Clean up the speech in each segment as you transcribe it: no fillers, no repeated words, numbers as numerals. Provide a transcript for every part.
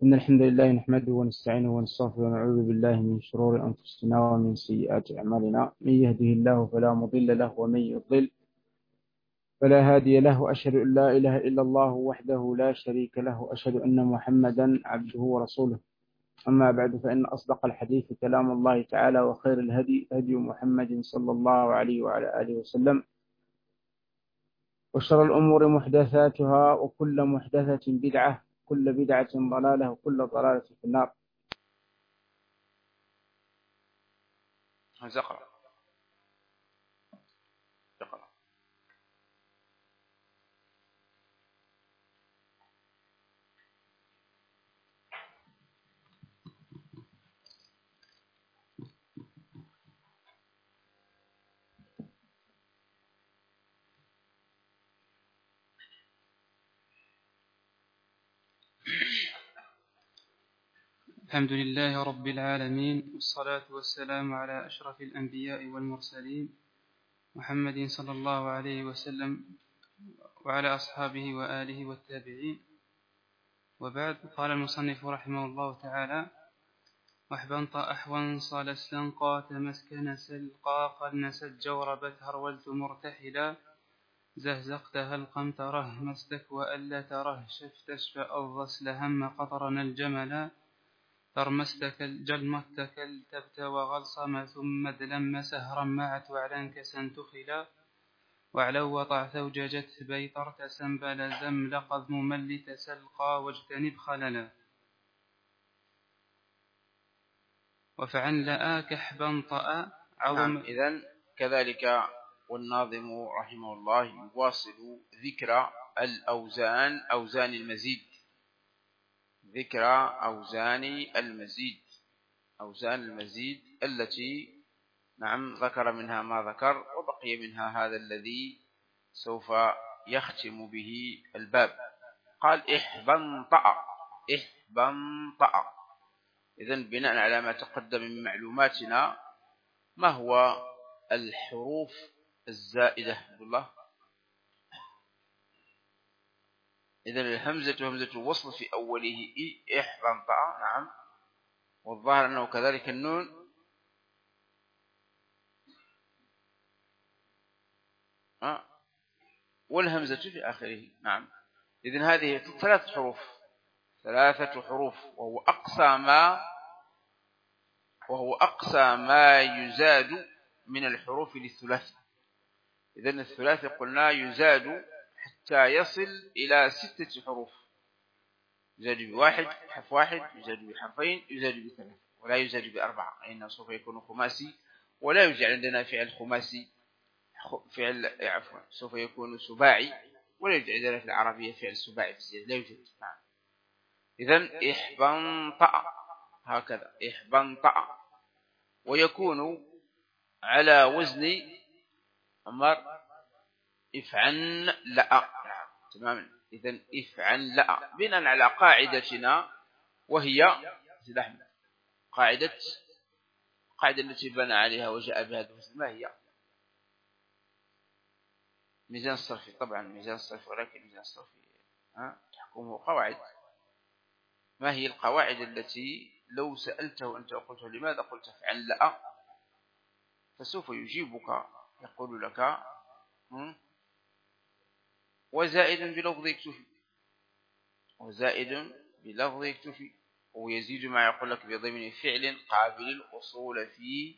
إن الحمد لله نحمده ونستعينه ونستغفره ونعوذ بالله من شرور أنفسنا ومن سيئات أعمالنا. من يهده الله فلا مضل له ومن يضلل فلا هادي له. وأشهد أن لا إله إلا الله وحده لا شريك له، وأشهد أن محمدا عبده ورسوله. أما بعد، فإن أصدق الحديث كلام الله تعالى، وخير الهدي هدي محمد صلى الله عليه وعلى آله وسلم، وشر الأمور محدثاتها، وكل محدثة بدعة، كل بدعة ضلالة، وكل ضلالة في النار. اقرأ. الحمد لله رب العالمين، والصلاة والسلام على أشرف الأنبياء والمرسلين محمد صلى الله عليه وسلم وعلى أصحابه وآله والتابعين. وبعد، قال المصنف رحمه الله تعالى: وحبنط أحوان صال استنقى تمسكن سلقا قد نست جوربت هرولت مرتحلا زهزقت هل تره مستك وألا تره شفتش فأضس لهم قطرنا الجملا ترمستك جلمتك التبت وغلصم ثم دلم سهرا معت وعلنك سنتخلا وعلو وطع ثوججت بيطرت سنبل زملق ممل تسلقى واجتنب خللا وفعن لآك حبنطأ عظم. إذن كذلك والناظم رحمه الله يواصل ذكر الأوزان، أوزان المزيد، ذكر أوزان المزيد، أوزان المزيد التي ذكر منها ما ذكر، وبقي منها هذا الذي سوف يختم به الباب. قال احبنطأ، احبنطأ. إذن بناء على ما تقدم من معلوماتنا، ما هو الحروف الزائدة بالله؟ إذن الهمزة همزة الوصل في أوله احبنطأ، نعم، والظاهر أنه كذلك النون والهمزة في آخره، نعم. إذن هذه ثلاثة حروف، وهو أقصى ما يزاد من الحروف للثلاثي. إذن الثلاثي قلنا يزاد حتى يصل إلى 6 حروف، يزاد بواحد، حرف واحد، يزاد بحرفين، يزاد بثلاث، ولا يزاد بأربعة، لأنه سوف يكون خماسي، ولا يوجد عندنا فعل خماسي، سوف يكون سباعي، ولا يوجد عندنا في العربية فعل سباعي، لا يوجد. نعم. إذن احبنطأ، هكذا احبنطأ، ويكون على وزن افعن لأ، نعم، تماما. إذن افعن لأ بناء على قاعدتنا، وهي قاعدة التي بنى عليها وجاء بها الوزن. ما هي؟ ميزان الصرفي، طبعا ميزان الصرفي، ولكن ميزان الصرفي تحكمه قواعد. ما هي القواعد التي لو سألته أنت وقلت لماذا قلت افعن لأ، فسوف يجيبك يقول لك وزائد بلفظ يكتفي، وزائد بلفظ يكتفي، ويزيد ما يقول لك بضمن فعل قابل الأصول في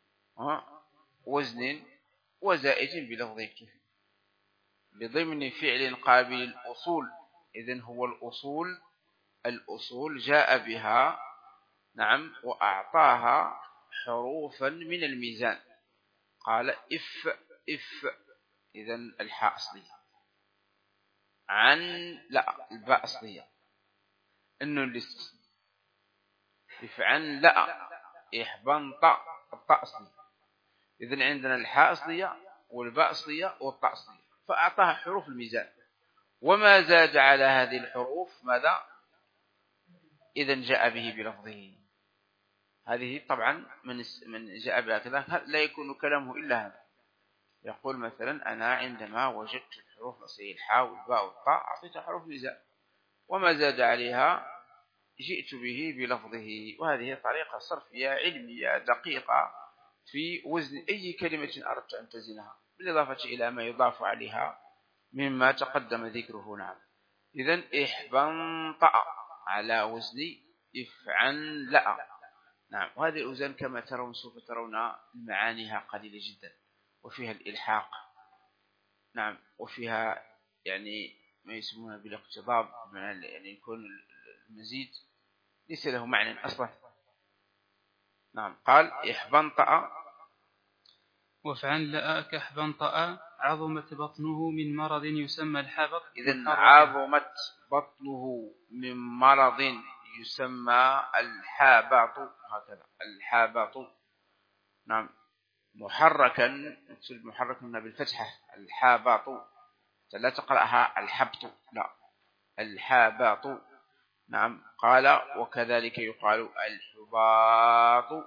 وزن، وزائد بلفظ يكتفي بضمن فعل قابل الأصول. إذن هو الأصول جاء بها، نعم، وأعطاها حروفا من الميزان. قال إف، إذن الحاء أصلية، عن لا الباء أصلية، النون الاستثناء، افعن لا احبنط الطاء أصلية. إذن عندنا الحاء أصلية والباء أصلية والطاء أصلية، فأعطاها حروف الميزان، وما زاد على هذه الحروف ماذا؟ إذن جاء به بلفظه. هذه طبعا من جاء بها كذا لا يكون كلامه إلا هذا. يقول مثلا أنا عندما وجدت الحروف الأصلية الحاء والباء والطاء أعطيتها حروف ميزان، وما زاد عليها جئت به بلفظه. وهذه طريقة صرفية علمية دقيقة في وزن أي كلمة أردت أن تزنها، بالإضافة إلى ما يضاف عليها مما تقدم ذكره. نعم. إذن إحبنطأ على وزن إفعنلأ. نعم. وهذه الأوزان كما ترون سوف ترون معانيها قليلة جدا، وفيها الإلحاق. نعم. وفيها يعني ما يسمونه بالاقتضاب، يعني يكون المزيد ليس له معنى أصلا. نعم. قال إحبنطأ وافعنلأ كاحبنطأ عظمت بطنه من مرض يسمى الحبط. إذن عظمت بطنه من مرض يسمى الحابط، هكذا الحابط. نعم. محركا، نكتب محركا بالفتحة الحابط، لا تقرأها الحبط، لا الحابط. نعم. قال وكذلك يقال الحباط.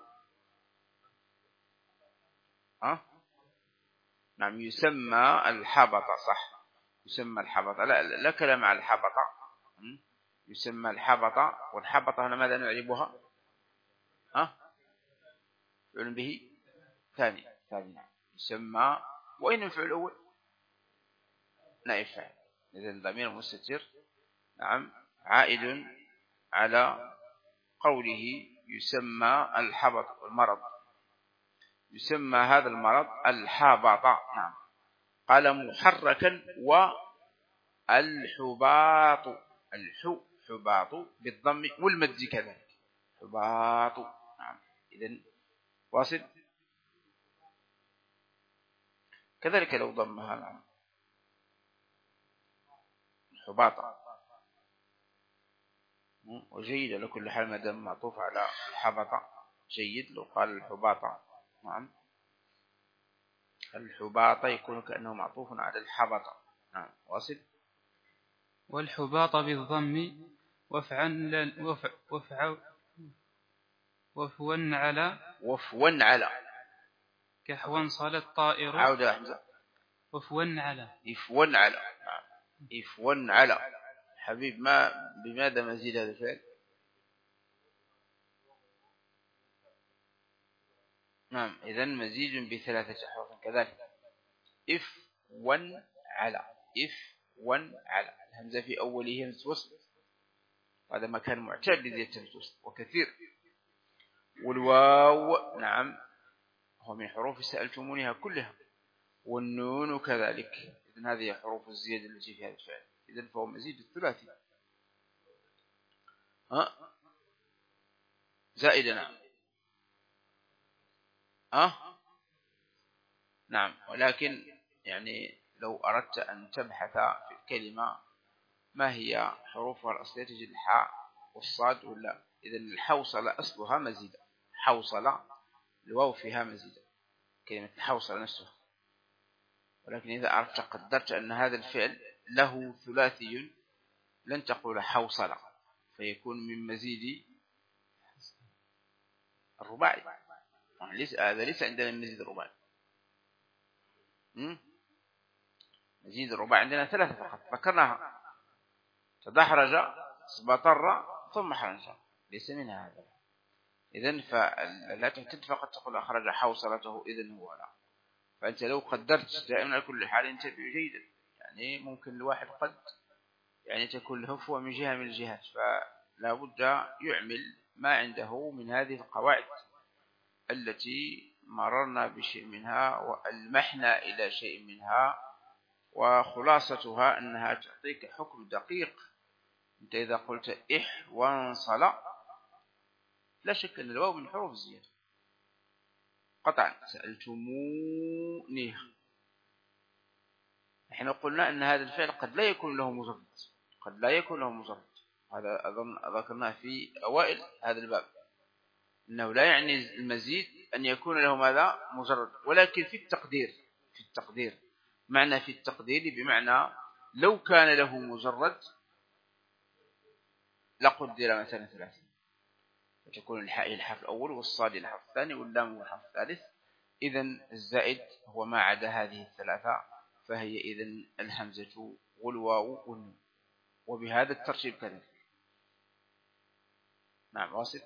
نعم. يسمى الحبط، صح، يسمى الحبط. لا كلام على الحبط، يسمى الحبط. والحبط هنا ماذا نعربها؟ فعل به ثاني. نعم. يسمى، وين الفعل الأول؟ نائب فاعل. إذن ضمير مستتر، نعم، عائد على قوله يسمى الحبط والمرض. يسمى هذا المرض الحبط. نعم. قال محركا والحباط، حباط بالضم والمد كذلك، حباط. نعم. إذن واصل. كذلك لو ضمها، نعم، حباط. وجيد على كل حال ما دام معطوف على الحبط جيد. لو قال الحباط، نعم، الحباط يكون كأنه معطوف على الحبط. نعم. واصل. والحباط بالضم وفوا على كحوا صال الطائر. عودة حمزة. وفوا على نعم. إفوا على. حبيب، ما بماذا مزيد هذا الفعل؟ نعم. إذن مزيد بثلاثة أحرف كذلك. إفوا على، إفوا على. الهمزة في أوله همزة وصل، هذا مكان معتاد لذي الوصل وكثير. والواو، نعم، هو من حروف سألتمونها كلها. والنون كذلك. إذن هذه حروف الزيادة التي في هذا الفعل. إذن فهو مزيد الثلاثي زائدنا. نعم. ولكن يعني لو أردت أن تبحث في الكلمة ما هي حروفها الأصلية تجد الحاء والصاد ولا. إذن الحوصلة أصلها مزيدة، حوصلة الواو فيها مزيدة، كلمة الحوصلة نفسها. ولكن إذا أردت قدرت أن هذا الفعل له ثلاثي لن تقول حوصلة، فيكون من مزيد الرباعي. هذا ليس عندنا مزيد الرباعي. مزيد الرباعي عندنا ثلاثة فقط ذكرناها: تدحرج، سبطر، ثم حرج. ليس منها هذا. إذن فلا تعتد فقط تقول أخرج حوصلته إذن هو لا. فأنت لو قدرت دائما على كل حال انتبه جيدا. يعني ممكن الواحد قد يعني تكون الهفوة من جهة من الجهات، فلا بد يعمل ما عنده من هذه القواعد التي مررنا بشيء منها وألمحنا إلى شيء منها، وخلاصتها أنها تعطيك حكم دقيق. أنت إذا قلت إح وانصل، لا شك أن الواو من حروف الزيادة قطعا. سألتموني، نحن قلنا أن هذا الفعل قد لا يكون له مجرد، قد لا يكون له مجرد. هذا أظن ذكرناه في أوائل هذا الباب، أنه لا يعني المزيد أن يكون له ماذا مجرد، ولكن في التقدير معنى في التقدير بمعنى لو كان له مجرد لقدر مثلا 30، فتكون الحاء الحرف الأول والصاد الحرف الثاني واللام الحرف الثالث. إذن الزائد هو ما عدا هذه الثلاثة، فهي إذن الهمزة والواو والنون، وبهذا الترتيب كذلك. نعم واصل.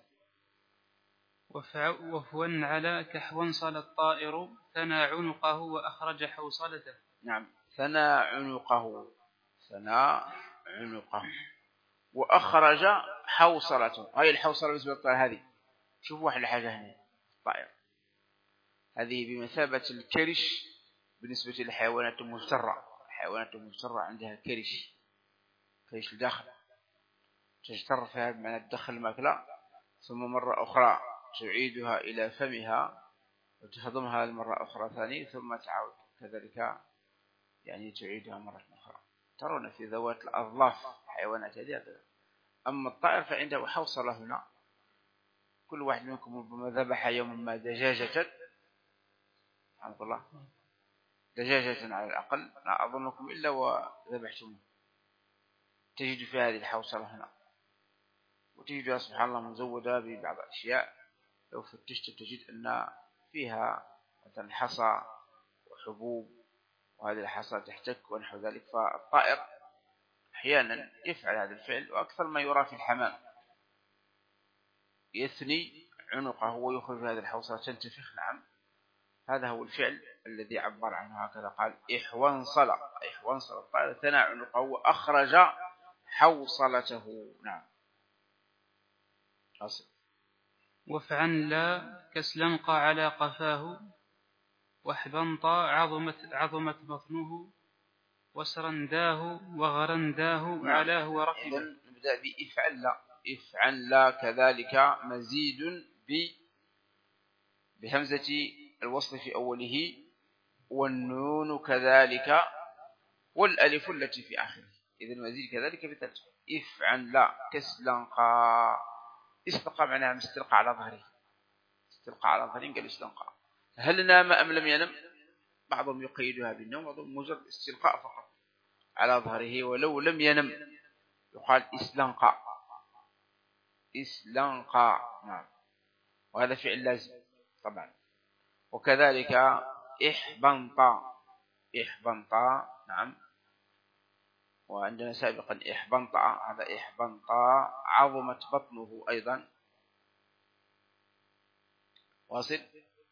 وفوا على كحوانصل الطائر ثنى عنقه وأخرج حوصلته. نعم ثنى عنقه، ثنى عنقه وأخرج حوصلته. هاي الحوصلة بالنسبة للطائر هذه، شوفوا واحد الحاجة هنا، الطائر هذه بمثابة الكرش بالنسبة للحيوانات المفترة. الحيوانات المفترة عندها كرش الداخل، تجتر فيها بمعنى تدخل الماكلة ثم مرة أخرى تعيدها إلى فمها وتهضمها مرة أخرى ثانية ثم تعود كذلك يعني تعيدها مرة أخرى. ترون في ذوات الأظلاف حيوانات هذه. أما الطائر فعنده حوصلة هنا. كل واحد منكم ربما ذبح يوما ما دجاجة، سبحان الله، دجاجة على الأقل، لا أظنكم إلا وذبحتم، تجد في هذه الحوصلة هنا، وتجدها سبحان الله مزودة ببعض الأشياء. لو فتشت تجد أن فيها مثلا حصى وحبوب، وهذه الحصى تحتك ونحو ذلك. فالطائر أحيانا يفعل هذا الفعل، وأكثر ما يرى في الحمام يثني عنقه ويخرج هذه الحوصلة تنتفخ. نعم هذا هو الفعل الذي عبر عنه هكذا، قال إحوانصل، إحوانصل الطائر ثنى عنقه وأخرج حوصلته. نعم أصل. وفعن لا كسلنق على قفاه وحبنط عظمت بطنه وسرنداه وغرنداه علاه وركبه. إذن نبدأ بإفعل لا. إفعل لا كذلك مزيد بهمزة الوصل في أوله، والنون كذلك، والألف التي في آخره. إذن مزيد كذلك بثلاث. إفعل لا كسلنقا. استلقى معناها مستلقى على ظهره، استلقى على ظهره قال استلقى. هل نام أم لم ينم؟ بعضهم يقيدها بالنوم، بعضهم مجرد استلقاء فقط على ظهره، ولو لم ينم يقال إسلنقى، إسلنقى. نعم وهذا فعل لازم طبعا. وكذلك إحبنطا، إحبنطا. نعم وعندنا سابقا إحبنطا، هذا إحبنطا عظمت بطنه أيضا. واصل.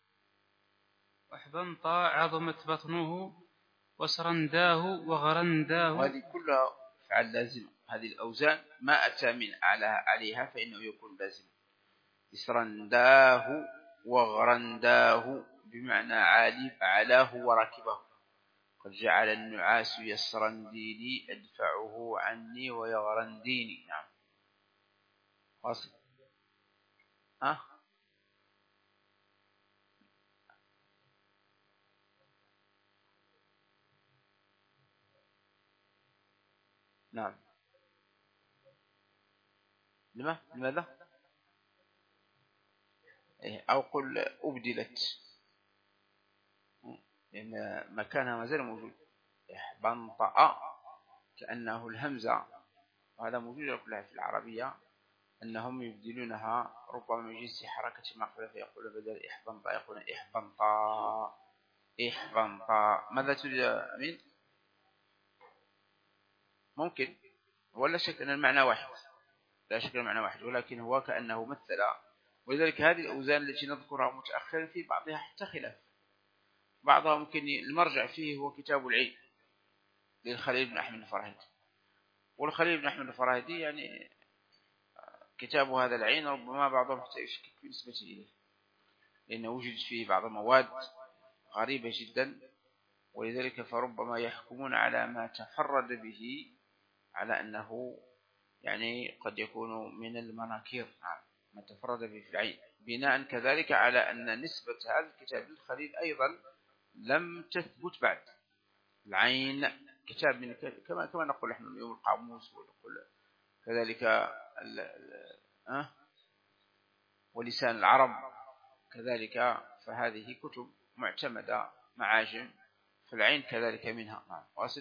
وحبنطا عظمت بطنه وسرنداه وغرنداه. وهذه كلها فعل لازم. هذه الأوزان ما أتى من عليها فإنه يكون لازم. سرنداه وغرنداه بمعنى عالي علاه وركبه. قد جعل النعاس يسرنديني أدفعه عني ويغرنديني. نعم واصل. نعم لماذا؟ أو قل أبدلت، لأن مكانها ما زال موجود. إحبنطأ كأنه الهمزة، وهذا موجود كلها في العربية، أنهم يبدلونها ربما من جنس حركة ما قبل، فيقول بدل إحبنطأ يقول إحبنطا، إحبنطا. ماذا تريد أمين؟ ممكن، ولا شك أن المعنى واحد، لا شك المعنى واحد، ولكن هو كأنه مثل. ولذلك هذه الأوزان التي نذكرها متأخرا في بعضها حتى خلاف. بعضها ممكن المرجع فيه هو كتاب العين للخليل بن أحمد الفراهيدي، والخليل بن أحمد الفراهيدي يعني كتاب هذا العين ربما بعضهم حتى يشكك بالنسبة إليه، لأنه وجد فيه بعض المواد غريبة جدا، ولذلك فربما يحكمون على ما تفرد به على أنه يعني قد يكون من المناكير ما تفرد به في العين، بناء كذلك على أن نسبة هذا الكتاب للخليل أيضا لم تثبت بعد. العين كتاب من كما نقول نحن اليوم القاموس، ونقول كذلك ولسان العرب كذلك، فهذه كتب معتمدة معاجم، فالعين كذلك منها. واصل.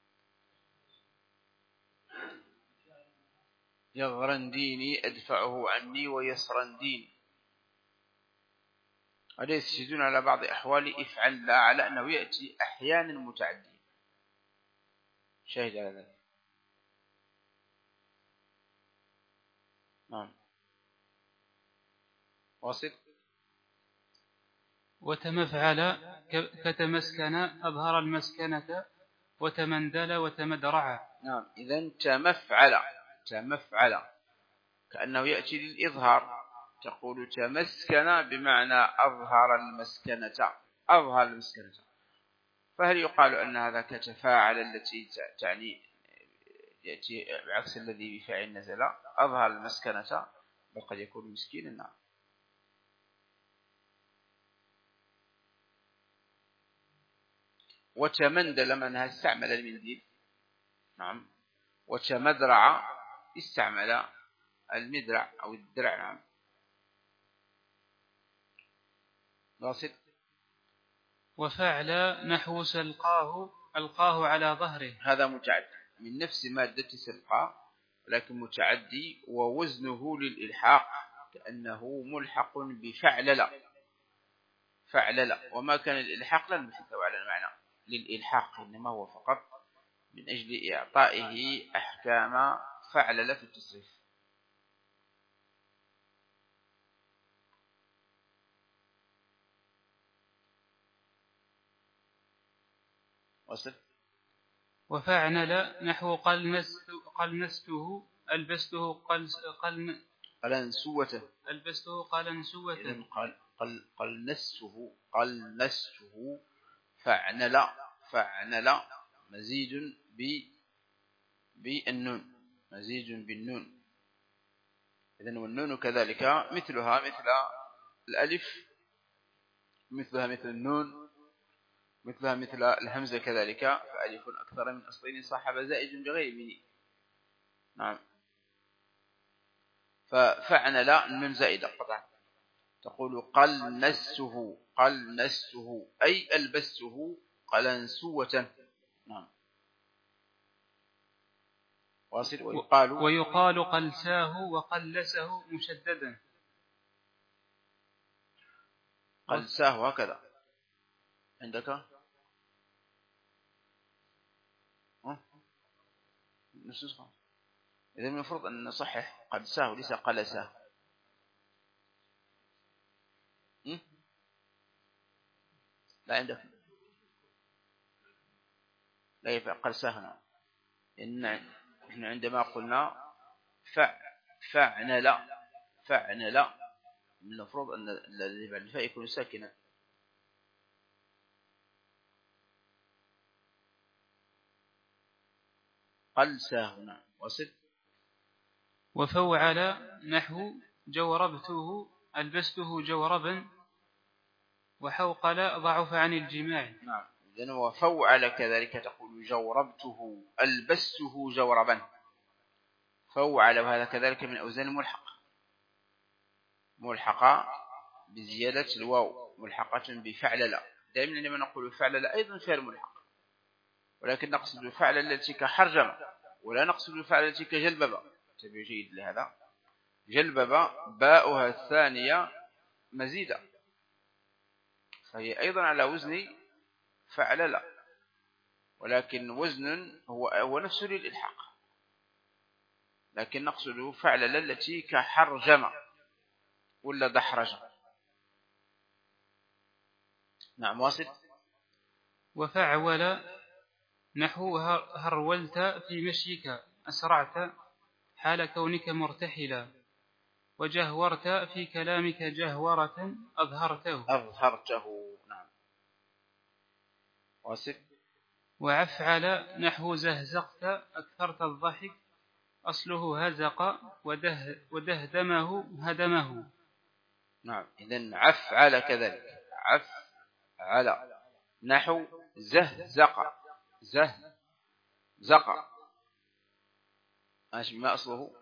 يغرنديني أدفعه عني ويسرنديني. هذا يستشهدون على بعض أحوال إفعل لا على أنه يأتي أحيانا متعديا. شاهد على ذلك. نعم واصل. وتمفعل كتمسكن أظهر المسكنة، وتمندل وتمدرع. نعم. إذن تمفعل كأنه يأتي للإظهار، تقول تمسكن بمعنى أظهر المسكنة، فهل يقال أن هذا كتفاعل التي تعني يأتي بعكس الذي بفاعل نزل، أظهر المسكنة، بل قد يكون مسكينا. نعم. وتمندل منها استعمل المنديل. نعم. وتمدرع استعمل المدرع أو الدرع. نعم. واصل. وفعل نحو سلقاه ألقاه على ظهره. هذا متعدي من نفس مادة سلقى، ولكن متعدي ووزنه للإلحاق، كأنه ملحق بفعلل. وما كان الإلحاق لن يحتوي على المعنى للإلحاق، إنما هو فقط من أجل إعطائه أحكام فعلل في التصريف. وصل. وفعل نحو قلنسته ألبسته قلنسوته. ألبسته قلنسوة. إذن قلنسته فعنل مزيد بالنون. إذن والنون كذلك مثلها مثل الألف، مثلها مثل النون، مثلها مثل الهمزة كذلك، فألف أكثر من أصلين صاحب زائد بغير مني. نعم. ففعنل النون زائدة قطعا، تقول قلنسه أي ألبسته قلنسوة. نعم. واصل. ويقال قلساه وقلسه مشددا. قلساه هكذا عندك نسخة. إذا المفروض أن نصحح قلساه ليس قلساه. لا عندك، لا يفعل قلساه. إن إحنا عندما قلنا فعنل من المفروض أن الذي بعد الفاء يكون ساكنا. قلساه هنا. وصل. وفوعل نحو جوربته ألبسته جوربا، وحوقل ضعف عن الجماع. نعم. إذن وفوعل كذلك تقول جوربته ألبسته جوربا. فوعل وهذا كذلك من أوزان ملحقة بزيادة الواو، ملحقة بفعلل. دائما لما نقول فعلل أيضا فعل ملحق، ولكن نقصد فعلل التي كحرجم، ولا نقصد فعلل التي كجلببة. تبي جيد لهذا. جلببة باؤها الثانية مزيدة، فهي أيضا على وزن فعلل، ولكن وزن هو نفسه للإلحاق، لكن نقصد فعلل التي كحرجم ولا دحرج. نعم. واصل. وفعول نحو هرولت في مشيك أسرعت حال كونك مرتحلا، وجهورت في كلامك جهورة أظهرته. نعم. واصل. وعفعل نحو زهزقت أكثرت الضحك أصله هزق ودهدمه هدمه. نعم. إذن عفعل كذلك، عفعل نحو زهزق ماشي. ما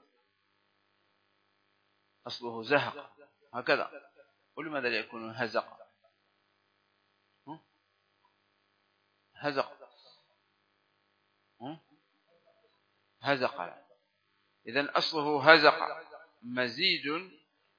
أصله زهق هكذا. ولماذا لا يكون هزق؟ هزق. إذن أصله هزق مزيد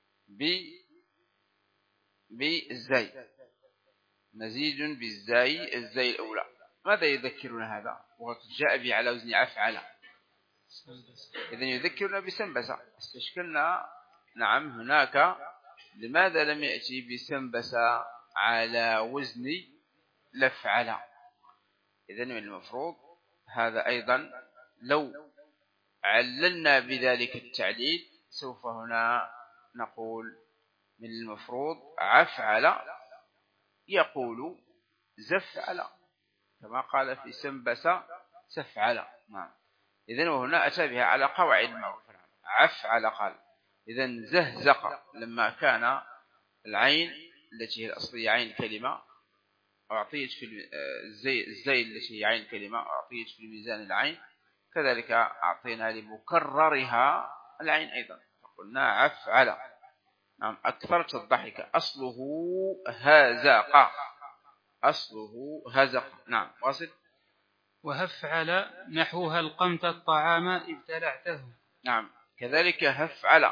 بالزاي، مزيد بالزاي، الزاي الأولى. ماذا يذكرنا هذا؟ وقد جاء به على وزن أفعل. إذن يذكرنا بسنبسة. استشكلنا نعم هناك لماذا لم يأتي بسنبس على وزن لفعل؟ إذن من المفروض هذا أيضا لو عللنا بذلك التعليل سوف هنا نقول من المفروض عفعل يقول زفعل كما قال في سنبس سفعل. نعم. إذن وهنا أتى بها على قواعد المعروفة. عفعل قال. إذن زهزق لما كان العين التي هي الأصلية عين الكلمة أعطيت في الزي التي هي عين الكلمة أعطيت في الميزان العين، كذلك أعطينا لمكررها العين أيضا فقلنا عفعل. نعم. أكثرت الضحك أصله هزق، أصله هزق. نعم. واصل. وهفعل نحو هل قمت الطعام ابتلعته. نعم. كذلك هفعل،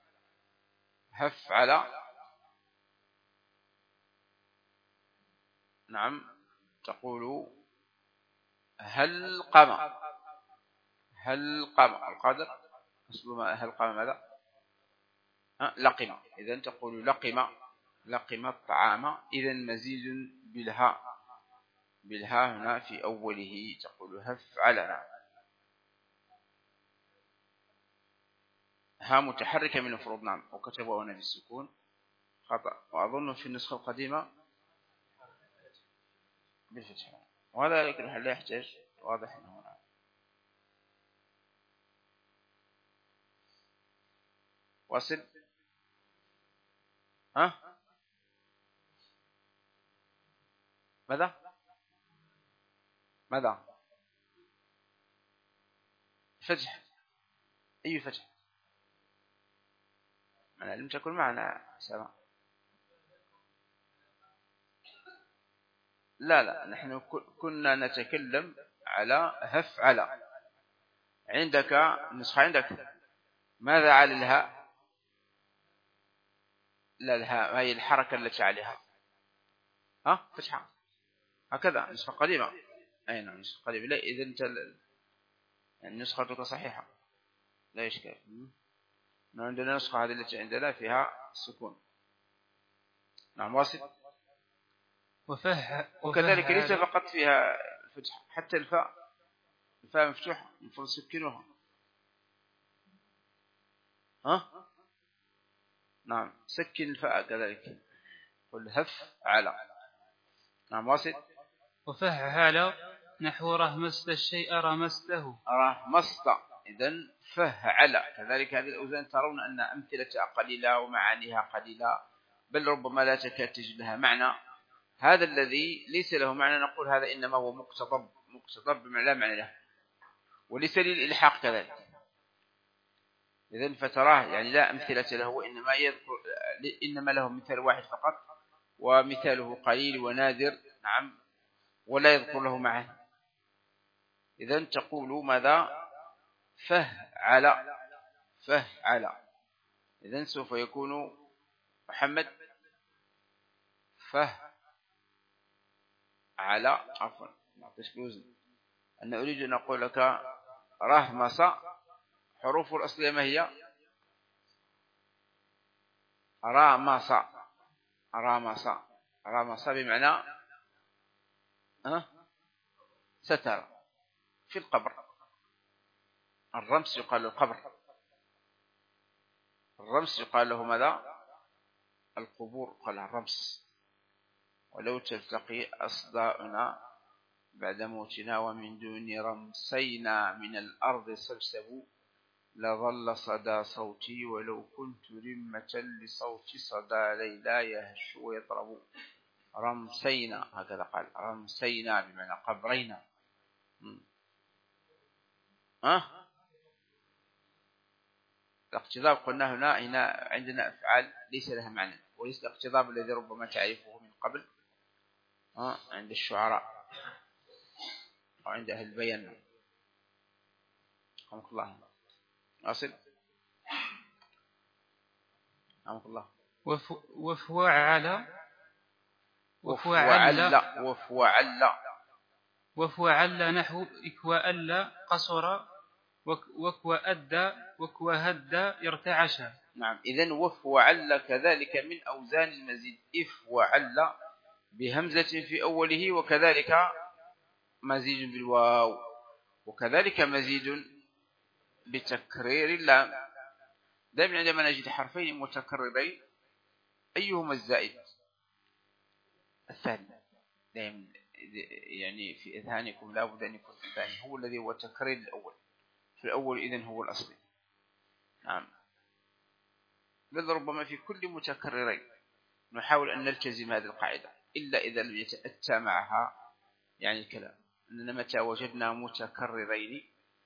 هفعل. نعم. تقول هل قام، هل قام القادر، أصل ما هل قام ماذا؟ لقم. إذن تقول لقم، لقم الطعام. إذن مزيد بالهاء، بالهاء هنا في أوله تقول هفعل. ها متحركة من المفروض. نعم. وكتبوا هنا بالسكون خطأ، وأظن في النسخة القديمة بالفتح، وهذا لكن لا يحتاج، واضح أنه هنا. واصل. ها ماذا ماذا فتح؟ أي فتح؟ أنا لم تكن معنا سماء. لا نحن كنا نتكلم على هفعل. عندك نسخة عندك ماذا على الهاء؟ لا الهاء هي الحركة التي عليها فتحة هكذا. نسخة قديمة. أي نعم نسخة قديمة. لا إذا أنت نسختك صحيحة لا إشكال. عندنا نسخة هذه التي عندنا فيها السكون. نعم. واصل. وكذلك ليس فقط فيها الفتح، حتى الفاء، الفاء مفتوحة المفروض تسكنوها. نعم. سكن الفاء كذلك. قل هف على. نعم. واصل. وفهل نحو رهمست الشيء رمسته. رهمست. إذن فهل كذلك. هذه الأوزان ترون أن أمثلة قليلة ومعانيها قليلة، بل ربما لا تكاد تجد لها معنى. هذا الذي ليس له معنى نقول هذا إنما هو مقتضب بما لا معنى له، وليس للإلحاق كذلك. إذن فتراه يعني لا أمثلة له، وإنما إنما له مثال واحد فقط، ومثاله قليل ونادر. نعم. ولا يذكر له معنى. إذن تقول ماذا؟ فهعل، فهعل. إذن سوف يكون محمد فهعل. عفوا نعطيك الوزن. أنا أريد أن أقول لك رهمس حروف الأصلية ما هي؟ رامس، رامس، رامس بمعنى ستر في القبر. الرمس يقال له القبر، الرمس يقال له ماذا؟ القبور، قال الرمس. ولو تلتقي أصداؤنا بعد موتنا ومن دون رمسينا من الأرض سبسب لظل صدى صوتي ولو كنت رمة لصوت صدى ليلا يهش ويطرب. رمسينا هكذا قال، رمسينا بمعنى قبرينا. الاقتضاب قلنا هنا عندنا أفعال ليس لها معنى، وليس الاقتضاب الذي ربما تعرفه من قبل عند الشعراء وعند أهل البيان. رحمك الله. أصل. رحمك الله. وفوعل، وفوعل، وفوعل نحو إكواء قصر وكوهد ارتعش. نعم، إذن وف وعل كذلك من أوزان المزيد. إف وعل بهمزة في أوله، وكذلك مزيد بالواو، وكذلك مزيد بتكرير اللام. دائما عندما نجد حرفين متكررين أيهما الزائد؟ الثاني. دائما يعني في إذهانكم لا بد أن يكون الثاني هو الذي هو تكرير الأول. في الأول إذن هو الأصلي. نعم، بل ربما في كل متكررين نحاول أن نلتزم هذه القاعدة، إلا إذا لم يتأتى معها يعني الكلام. أننا متى وجدنا متكررين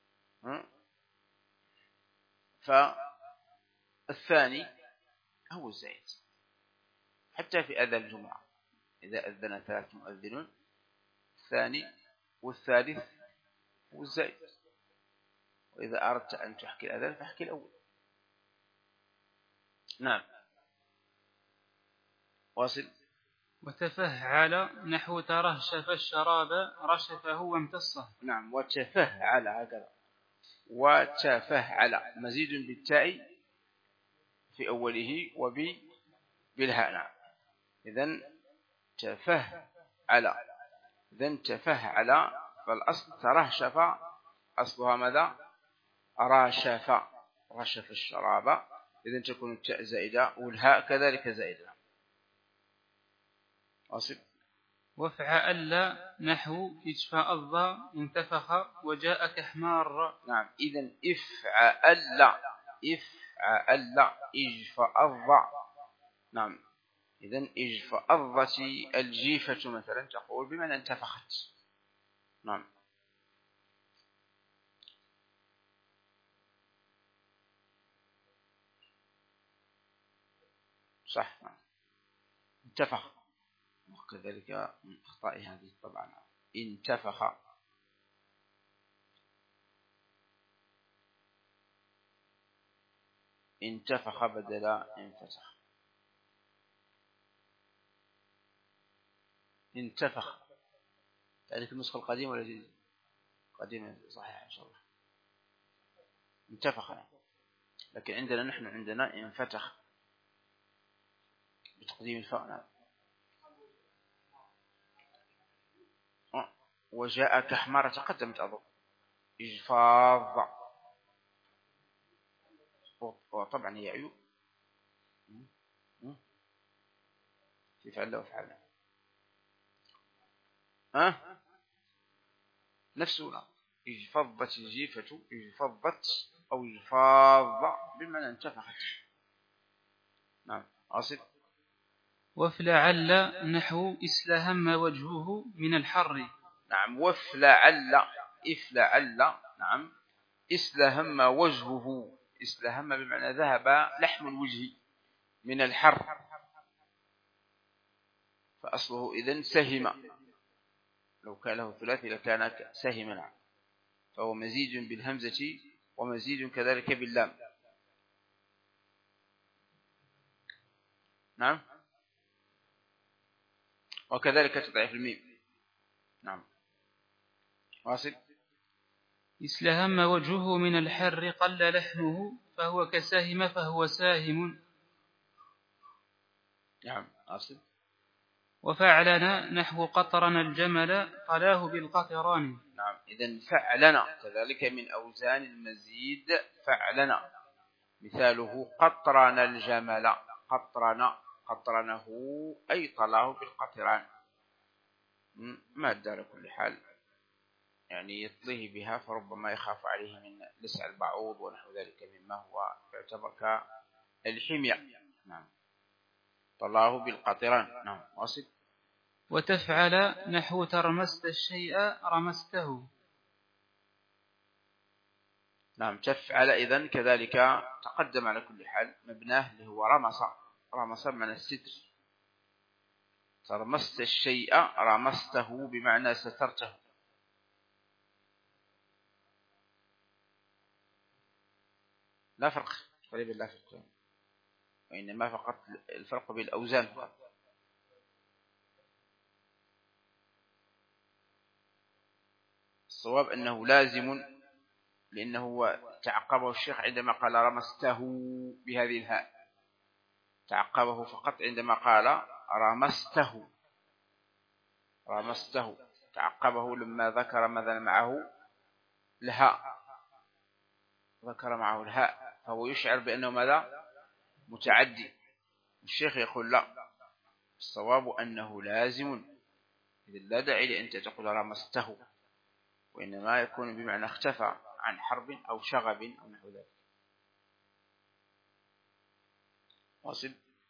فالثاني هو الزائد. حتى في أذان الجمعة إذا أذن 3 مؤذنون، الثاني والثالث هو الزائد. وإذا أردت أن تحكي الأذان فاحكي الأول. نعم، واصل. وتفهل نحو ترهشف الشراب رشفه وامتصه. نعم، وتفهل هكذا. وتفهل مزيد بالتاء في أوله وبالهاء. نعم، إذن تفهل. إذن تفهل فالأصل ترهشف، أصلها ماذا؟ راشف، رشف الشراب. إذن تكون التاء زائدة والهاء كذلك زائدة. أصل. وفعل نحو إجفاء الضا انتفخ وجاءك حمار. نعم، إذن إفعل إجفاء الضا. نعم، إذن إجفاء الضت الجيفة مثلا تقول بمعنى انتفخت. نعم، صح. نعم، انتفخ. وكذلك من أخطاء هذه طبعا انتفخ. انتفخ بدل انفتح. انتفخ. تعرف النسخة القديمة ولا الجديدة؟ قديمة صحيح إن شاء الله. انتفخ. لكن عندنا نحن عندنا انفتح بتقديم الفاء. وجاءك حمار تقدمت أظن إجفاظ. وطبعا هي عيوب في فعل وفعل نفسنا. اجفضت الجيفة، اجفضت أو اجفاظ بمعنى انتفخت. نعم، أصل. وفلعل نحو إسلهم وجهه من الحر. نعم، وفلعل إفلعل. نعم، إسلهم وجهه. إسلهم بمعنى ذهب لحم الوجه من الحر، فأصله إذن سهم. لو كان له ثلاثي لكان سهما. فهو مزيد بالهمزة ومزيد كذلك باللام. نعم، وكذلك تضعيف الميم. نعم، واصل. إسلهم وجهه من الحر قل لحمه فهو كساهم فهو ساهم. نعم، واصل. وفعلنا نحو قطرنا الجمل قلاه بالقطران. نعم، إذن فعلنا كذلك من أوزان المزيد. فعلنا مثاله قطرنا الجمل. قطرنه أي طلاه بالقطران. ما دار كل حال يعني يطليه بها، فربما يخاف عليه من لسع البعوض ونحو ذلك مما هو يعتبر كالحمية. نعم، طلاه بالقطران. نعم، واصل. وتفعل نحو ترمست الشيء رمسته. نعم، تفعل إذن كذلك تقدم على كل حال مبناه اللي هو رمس. رمس من الستر. ترمست الشيء رمسته بمعنى سترته. لا فرق قريب، لا فرق، وإنما فقط الفرق بالأوزان فقط. الصواب أنه لأنه تعقبه الشيخ عندما قال رمسته بهذه الهاء، تعقبه فقط عندما قال رمسته تعقبه لما ذكر مثلا معه الهاء، ذكر معه الهاء، فهو يشعر بأنه ماذا؟ متعدي. الشيخ يقول لا، الصواب أنه لازم، إذا لا داعي لأن تقول رمسته، وإنما يكون بمعنى اختفى عن حرب أو شغب أو نحو ذلك. واصل.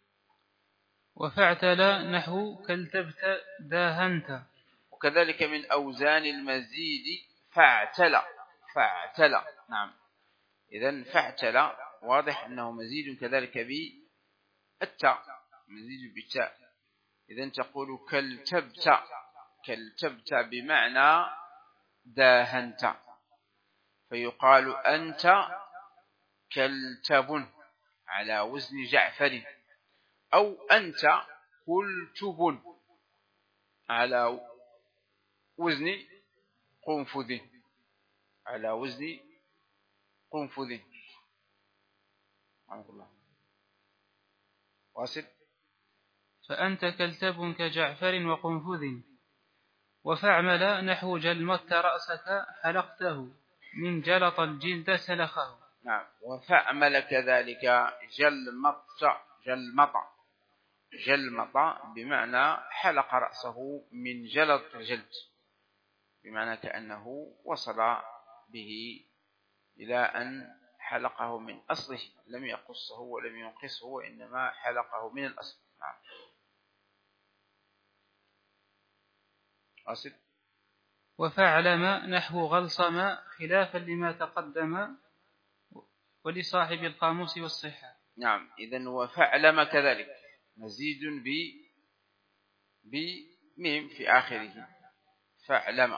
وفعتل نحو كلتبت داهنت. وكذلك من أوزان المزيد فاعتل. نعم، إذن فاعتل واضح أنه مزيد كذلك بالتاء، مزيد بالتاء. إذن تقول كلتبت بمعنى داهنت، فيقال أنت كلتب على وزن جعفر، أو أنت كلتب على وزن قنفذ، على وزن قنفذ. رحمه الله. واصل. فأنت كلتب كجعفر وقنفذ. وفعمل نحو جلمت رأسك حلقته من جلط الجلد سلخه. نعم. وفعمل كذلك جلمط بمعنى حلق رأسه من جلط الجلد، بمعنى كأنه وصل به إلى أن حلقه من أصله، لم يقصه ولم ينقصه، وإنما حلقه من الأصل. نعم. أصل. وفعلم نحو غلصم خلافا لما تقدم ولصاحب القاموس والصحة. نعم. إذن وفعلم كذلك مزيد بميم في آخره. فعلم.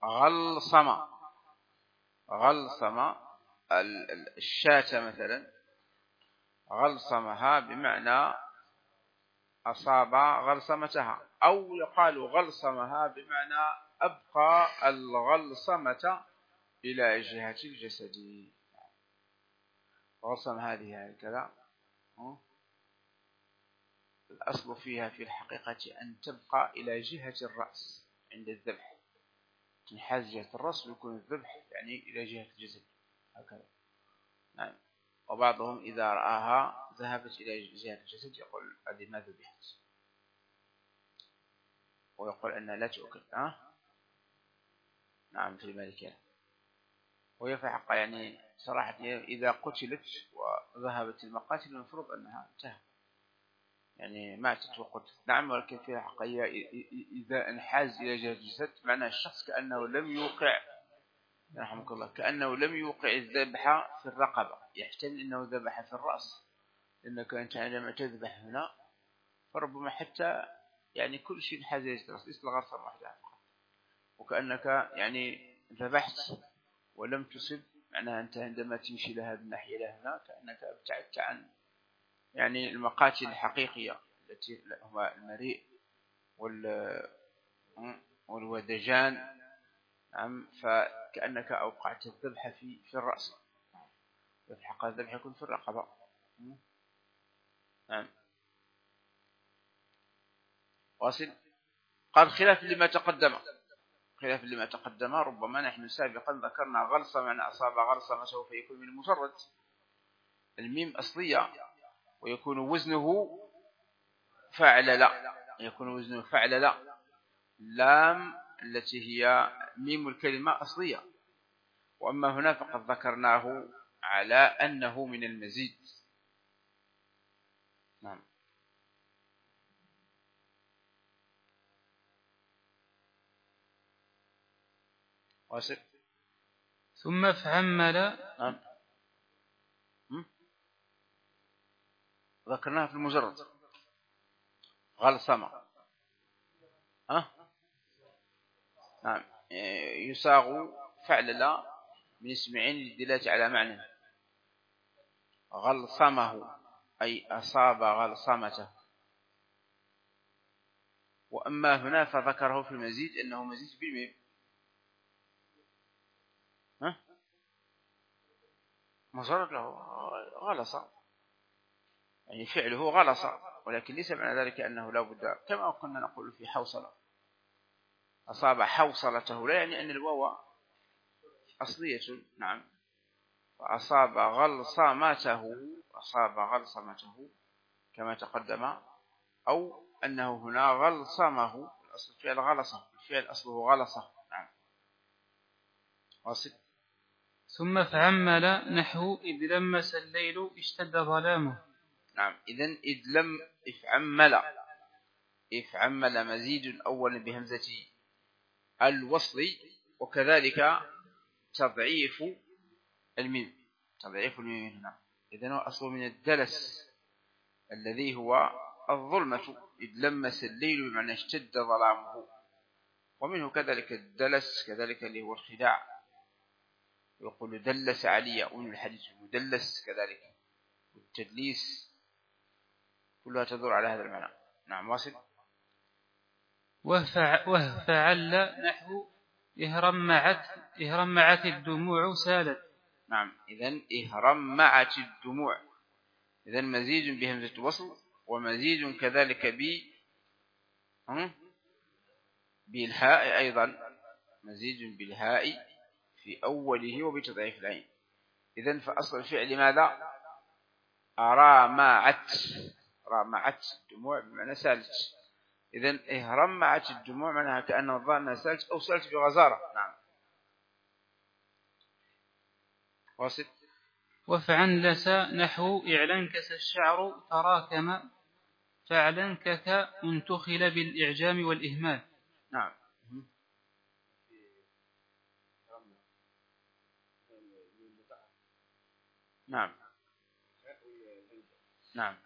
غلصم الشاة مثلا، غلصمها بمعنى أصاب غلصمتها، أو يقال غلصمها بمعنى أبقى الغلصمة إلى جهة الجسد. غلصم هذه هكذا، الأصل فيها في الحقيقة أن تبقى إلى جهة الرأس عند الذبح، تنحاز جهة الرأس ويكون الذبح يعني إلى جهة الجسد هكذا. نعم. وبعضهم إذا رآها ذهبت إلى جهة الجسد يقول هذه ما ذبحت، ويقول أنها لا تؤكل. نعم، في المالكية. وهي في حق يعني صراحة إذا قتلت وذهبت المقاتل المفروض أنها انتهى، يعني ماتت وقتلت. نعم، ولكن في حق إذا انحاز إلى جهة الجسد معنى الشخص كأنه لم يوقع، رحمك الله، كأنه لم يوقع الذبح في الرقبة، يحتمل أنه ذبح في الرأس، لأنك أنت عندما تذبح هنا فربما حتى يعني كل شيء انحاز إلى الرأس، إلا غرصة واحدة فقط، وكأنك يعني ذبحت ولم تصب، معناها أنت عندما تمشي لها بالناحية لهنا كأنك ابتعدت عن يعني المقاتل الحقيقية التي هما المريء والودجان. نعم، فكأنك أوقعت الذبح في الرأس، في الحقيقة الذبح يكون في الرقبة. نعم. واصل. قال خلاف لما تقدم ربما نحن سابقا ذكرنا غلصة معنى أصاب غلصة، ما سوف يكون من مجرد الميم أصلية، ويكون وزنه فعل لا، لام التي هي ميم الكلمة أصلية، وأما هنا فقد ذكرناه على أنه من المزيد. نعم. واصل. ثم فعمل. نعم. ذكرناها في المجرد غلصمة. نعم. يساغ فعل لا من اسمعين للدلالة على معنى. غلصمه أي أصاب غلصمته. وأما هنا فذكره في المزيد أنه مزيد بالميم. مجرد له غلص، يعني فعله غلص، ولكن ليس معنى ذلك أنه لا بد، كما كنا نقول في حوصلة، أصاب حوصلته، لا يعني أن الواو أصلية. نعم. فأصاب غلصمته كما تقدم، أو أنه هنا غلصمه، الأصل فعل غلصه، الفعل أصله غلصه. نعم. واصل. ثم فعمل نحو إذ لمس الليل اشتد ظلامه. نعم. إذن إفعمل مزيد أولا بهمزة الوصل، وكذلك تضعيف الميم هنا. إذن هو أصل من الدلس الذي هو الظلمة، إذ لمس الليل بمعنى اشتد ظلامه، ومنه كذلك الدلس كذلك اللي هو الخداع، يقول دلس علي، ومن الحديث المدلس كذلك، والتدليس كلها تدور على هذا المعنى. نعم. واصل. وفعل نحو إهرمعت الدموع سالت. نعم. إذن إهرمعت الدموع، إذن مزيد بهمزة وصل، ومزيد كذلك بالهاء أيضا، مزيد بالهاء في أوله وبتضعيف العين. إذن فأصل الفعل ماذا؟ رامعت الدموع بمعنى سالت. إذن إهرمعت الدموع معناها كأنه ظنها سالت أو سالت بغزارة. نعم. واصل. وفعنلس نحو إعلنكس الشعر تراكم فاعلنكك انتخل بالإعجام والإهمال. نعم. نعم. نعم.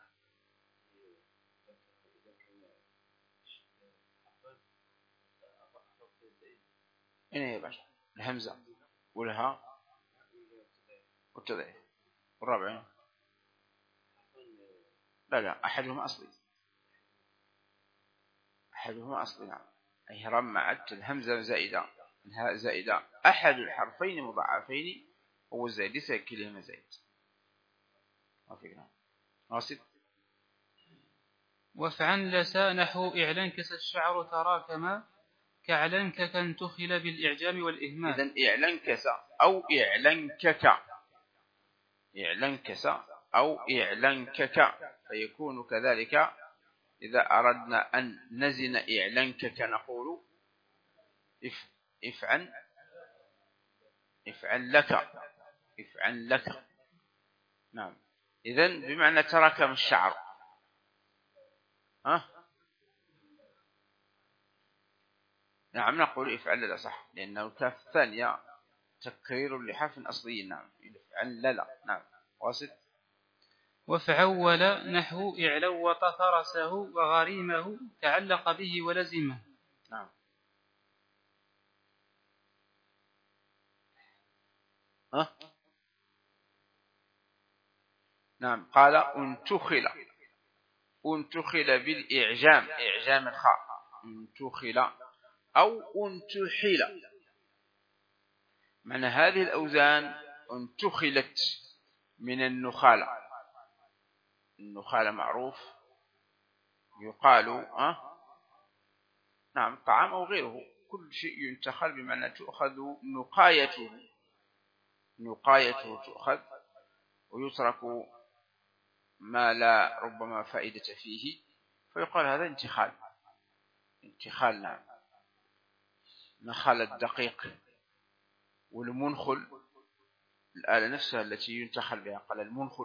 هنا يا باشا الهمزة والها والتضعيف والرابع. لا أحدهما أصلي. نعم. أي رمعت الهمزة زائدة، الهاء زائدة، أحد الحرفين مضاعفين هو الزائد، ليس كلهما زائد. واصل. وفعنلس نحو إعلنكس الشعر تراكم كعلنكك انتخل بالإعجام والإهمال. إذن إعلنكس أو إعلنكك فيكون كذلك. إذا أردنا أن نزن إعلنكك نقول افعل لك. نعم. إذن بمعنى تراكم الشعر. نعم. نقول افعل لا، صح، لأنه الكاف الثانية تكرير لحرف أصلي. نعم. افعل لا. نعم. واصل. وفعول نحو إعلوط فرسه وغريمه تعلق به ولزمه. نعم. نعم. قال انتخل بالإعجام، إعجام الخاء، انتخل أو انتحل. معنى هذه الأوزان انتخلت من النخالة معروف، يقال نعم طعام أو غيره، كل شيء ينتخل بمعنى تؤخذ نقايته تؤخذ، ويترك ما لا ربما فائدة فيه، فيقال هذا انتخال. نعم. نخل الدقيق والمنخل، الآلة نفسها التي ينتخل بها، قال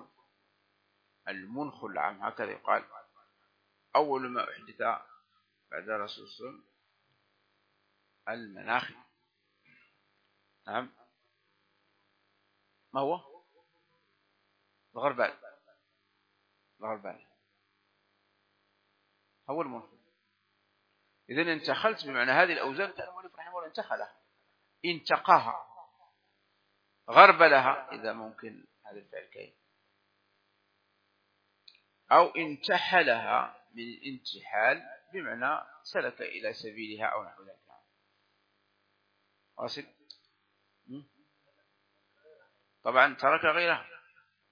المنخل عام، هكذا يقال. أول ما أحدث بعد رسول الله المناخي. نعم. ما هو؟ الغربال هو المنخل. إذن انتخلت بمعنى هذه الأوزان، كان المؤلف رحمه الله انتخلها، انتقاها، غربلها، إذا ممكن هذا الفعل كاين، أو انتحلها من الانتحال بمعنى سلك إلى سبيلها أو نحو ذلك. واصل. طبعا ترك غيرها،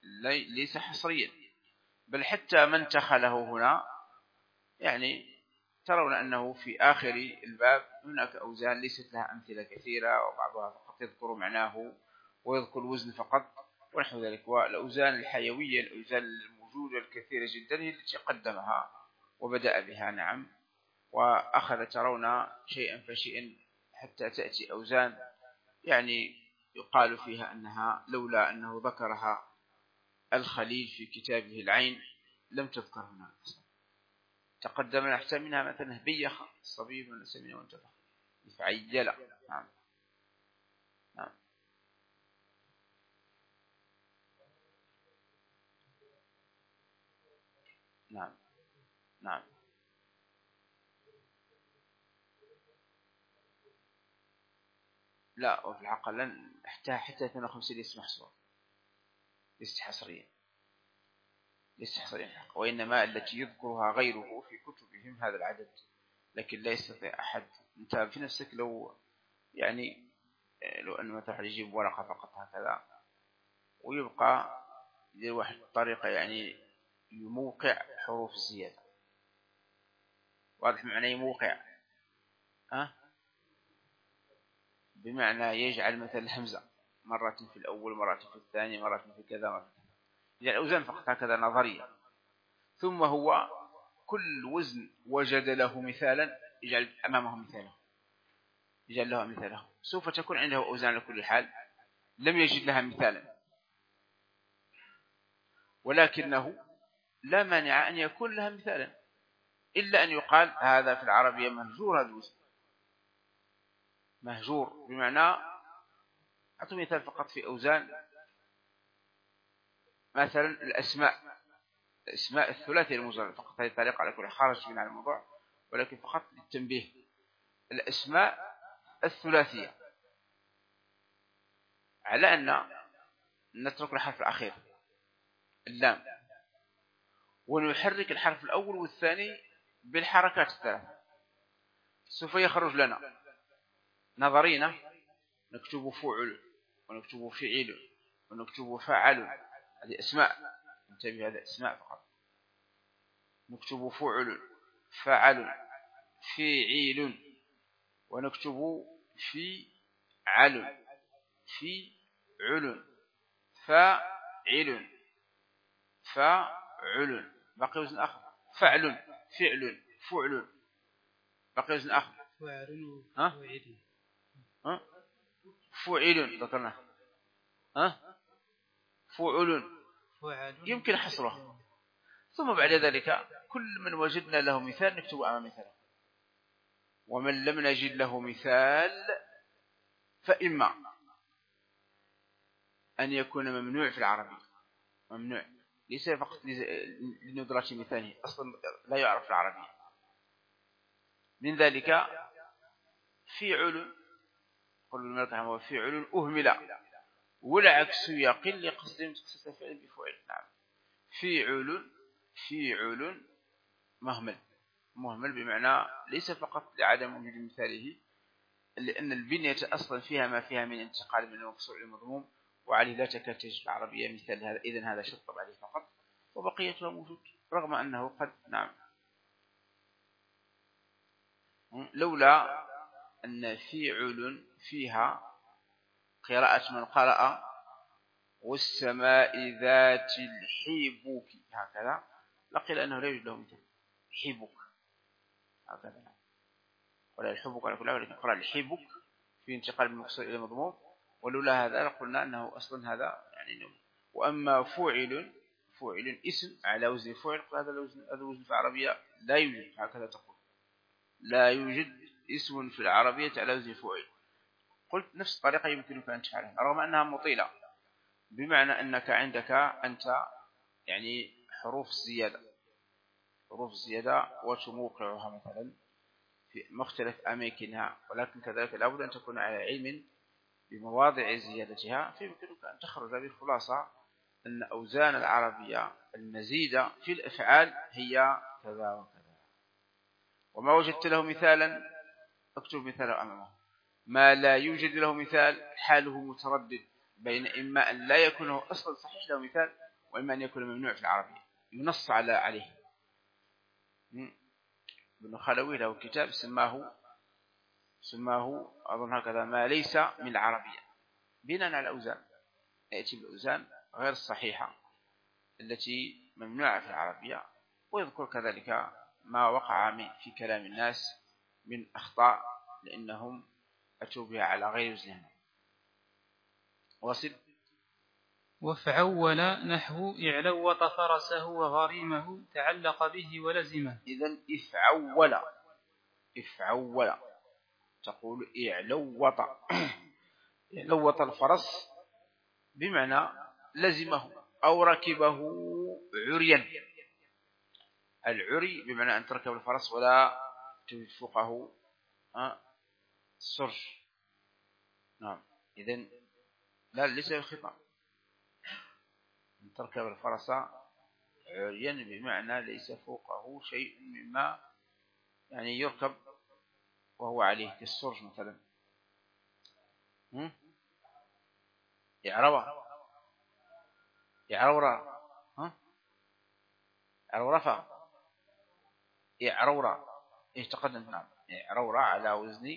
ليس حصريا، بل حتى من تخله هنا يعني ترون أنه في آخر الباب هناك أوزان ليست لها أمثلة كثيرة، وبعضها فقط يذكر معناه ويذكر الوزن فقط ونحو ذلك. والأوزان الحيوية، الأوزان الموجودة الكثيرة جدا هي التي قدمها وبدأ بها. نعم. وأخذ ترون شيئا فشيئا حتى تأتي أوزان يعني يقال فيها أنها لولا أنه ذكرها الخليل في كتابه العين لم تذكر هنا. تقدم نحتاج منها مثلا بيخ الصبيب من سمين وانتفخ فعيل. نعم. نعم. نعم. نعم. لا، وفي الحقيقة لن حتى 52 ليس محصور، ليس حصريا، ليس حصريا، وإنما التي يذكرها غيره في كتبهم هذا العدد، لكن لا يستطيع أحد. أنت في نفسك لو يعني لو أن مثلا يجيب ورقة فقط هكذا ويبقى لواحد طريقة يعني يموقع حروف الزيادة. واضح معنى يموقع؟ بمعنى يجعل مثل الهمزة مرة في الأول، مرة في الثاني، مرة في كذا، مرة في كذا، يجعل أوزان فقط هكذا نظرية. ثم هو كل وزن وجد له مثالا يجعل أمامه مثاله، يجعل له مثاله. سوف تكون عنده أوزان لكل حال لم يجد لها مثالا، ولكنه لا مانع أن يكون لها مثالا، إلا أن يقال هذا في العربية مهجور. هذا الوزن مهجور بمعنى، أعطي مثال فقط في أوزان مثلا الأسماء الثلاثية المجردة فقط. هذه الطريقة على كل خارج من الموضوع، ولكن فقط للتنبيه. الأسماء الثلاثية على أن نترك الحرف الأخير اللام ونحرك الحرف الأول والثاني بالحركات الثلاثة، سوف يخرج لنا نظرينا نكتب فعل ونكتب فعل ونكتب فعل. هذه أسماء، انتبه، هذا أسماء فقط. نكتب فعل فعل فعيل، ونكتب في عل فاعل فاعل. باقي وزن آخر فعل فعل. باقي وزن آخر فعل ذكرنا فعل يمكن حصره. ثم بعد ذلك كل من وجدنا له مثال نكتب أمام مثاله، ومن لم نجد له مثال فإما أن يكون ممنوع في العربي، ممنوع ليس فقط لندرة مثاله، أصلا لا يعرف في العربي. من ذلك فعل، قل الملك هو فعل أهمل، والعكس يقل لقصد تخصيص فعل بفعل. نعم. فعل مهمل بمعنى ليس فقط لعدم وجود مثاله، لأن البنية أصلا فيها ما فيها من انتقال من المكسور إلى المضموم، وعليه لا تكاد تجد العربية مثال هذا. إذن هذا شطب عليه فقط، وبقيته موجود رغم أنه قد نعم لولا أن فعل فيها قراءة من قرأ والسماء ذات الحبوك هكذا لقيل أنه لا يوجد له مثال. حبوك هكذا ولا الحبوك على كل حال، ولكن قرأ الحبوك في انتقال من مكسور إلى مضموم، ولولا هذا لقلنا أنه أصلا هذا يعني نوم. وأما فعل اسم على وزن فعل، هذا الوزن في العربية لا يوجد. هكذا تقول لا يوجد اسم في العربية على وزن فعل. قلت نفس الطريقة يمكنك أن تفعلها رغم أنها مطيلة، بمعنى أنك عندك أنت يعني حروف الزيادة وتموقعها مثلا في مختلف أماكنها، ولكن كذلك لابد أن تكون على علم بمواضع زيادتها. فيمكنك أن تخرج بخلاصة أن أوزان العربية المزيدة في الأفعال هي كذا وكذا، وما وجدت له مثالا اكتب مثاله أمامه. ما لا يوجد له مثال حاله متردد بين إما أن لا يكون أصلا صحيح له مثال، وإما أن يكون ممنوع في العربية ينص عليه. ابن خلوي له كتاب سماه أظن هكذا ما ليس من العربية، بناء على الأوزان يأتي بالأوزان غير الصحيحة التي ممنوعة في العربية، ويذكر كذلك ما وقع في كلام الناس من أخطاء لأنهم أتوا بها على غير وزنها. واصل. وفعول نحو اعلوط فرسه وغريمه تعلق به ولزمه. إذن افعول تقول اعلوط اعلوط الفرس بمعنى لزمه أو ركبه عريا. العري بمعنى أن تركب الفرس ولا تجد فوقه السرج. نعم. إذن لا ليس الخطأ أن تركب الفرس عريا بمعنى ليس فوقه شيء مما يعني يركب وهو عليه كالسرج مثلا. يعرورا تقدم. نعم. يعرورا على وزن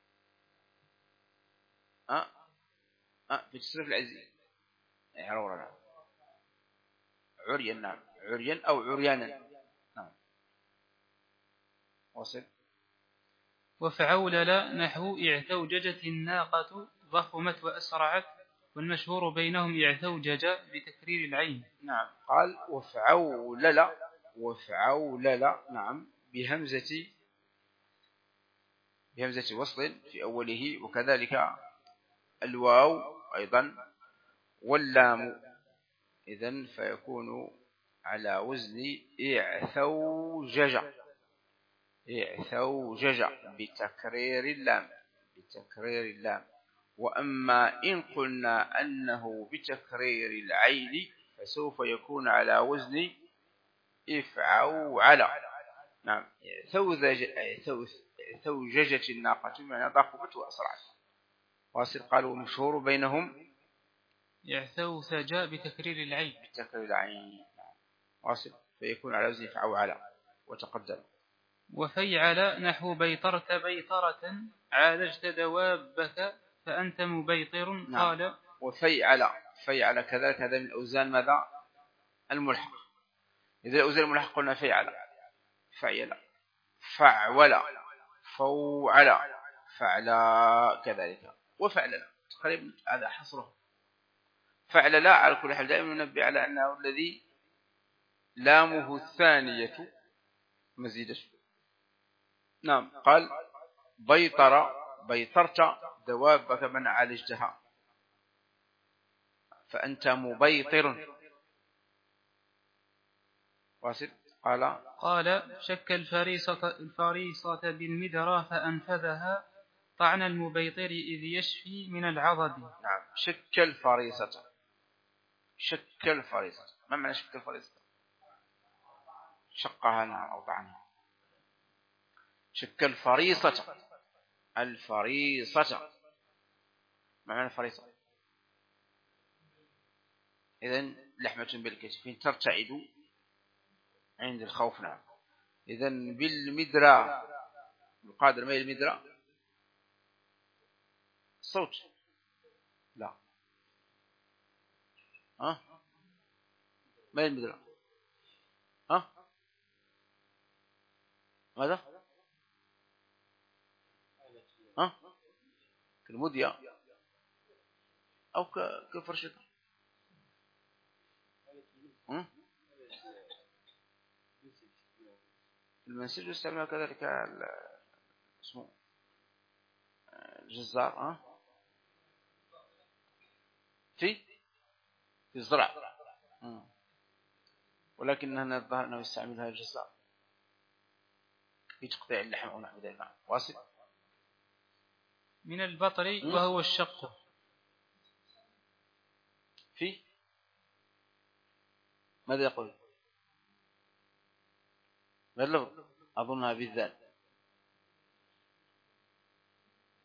في تصريف العزيز يعرورا. نعم. عريا. نعم. عريا أو عريانا. نعم. وصل. وفعول لا نحو اعتوججت الناقة ضخمت وأسرعت، والمشهور بينهم اعتوجج بتكرير العين. نعم. قال وفعول لا نعم بهمزة وصل في أوله، وكذلك الواو أيضا واللام. إذن فيكون على وزن اعثوجج بتكرير اللام. وأما إن قلنا أنه بتكرير العين فسوف يكون على وزن افعوعل. نعم. اعثوججت الناقة بمعنى ضخمت وأسرعت. واصل. قالوا مشهور بينهم اعثوثج بتكرير العين. واصل. فيكون على وزن افعوعل وتقدم. وفيعل نحو بيطرت بيطرة عالجت دوابك فأنت مبيطر. نعم. قال وفيعل كذلك هذا من أوزان ماذا؟ الملحق. إذا الأوزان الملحق قلنا فيعل فعول فوعل فعلا كذلك. وفعل تقريبا هذا حصره. فعل لا على كل حال دائما ننبه على أنه الذي لامه الثانية مزيدة. نعم. قال بيطرت دوابك من عالجتها فأنت مبيطر. واصل. قال شك الفريصة بالمدرى فأنفذها طعن المبيطر إذ يشفي من العضد. نعم. شك الفريصة. ما معنى شك الفريصة؟ شقها. نعم. أو طعنها. شك الفريصة. ما معنى الفريصة؟ إذن لحمة بالكتفين ترتعد عند الخوف. نعم. إذن بالمدرى القادر ما هي المدرى؟ الصوت. لا. ما هي المدرى؟ ماذا؟ كالمدية أو كفرشة. المنسج يستعمل كذلك اسمه الجزار. في الزرع. ولكنها الظاهر أنه يستعملها الجزار في تقطيع اللحم أو نحو ذلك. واصل. من البطر وهو الشق. في ماذا يقول؟ ما اللفظ؟ أظنها بالذات.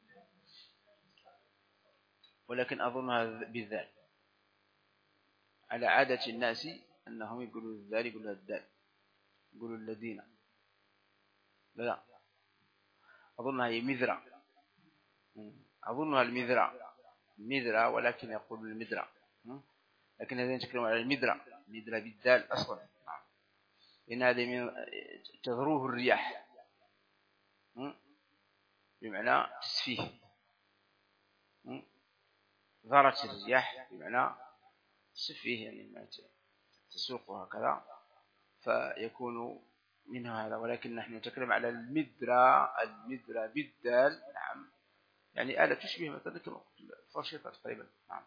ولكن أظنها بالذات. على عادة الناس أنهم يقولوا الذال يقولوا الدال، يقولوا الذين. لا أظنها هي مذرة، أظنها المذرة، ولكن يقول المذرة، لكن هذا يتكلم على المذرة بالدال أصلا، لأن هذا من تذروه الرياح، بمعنى تسفيه، ذرت الرياح بمعنى تسفيه، يعني تسوق هكذا، فيكون منها هذا. ولكن نحن نتكلم على المذرة بالدال، نعم، يعني آلة تشبه مثلا الفرشيطة تقريبا. نعم.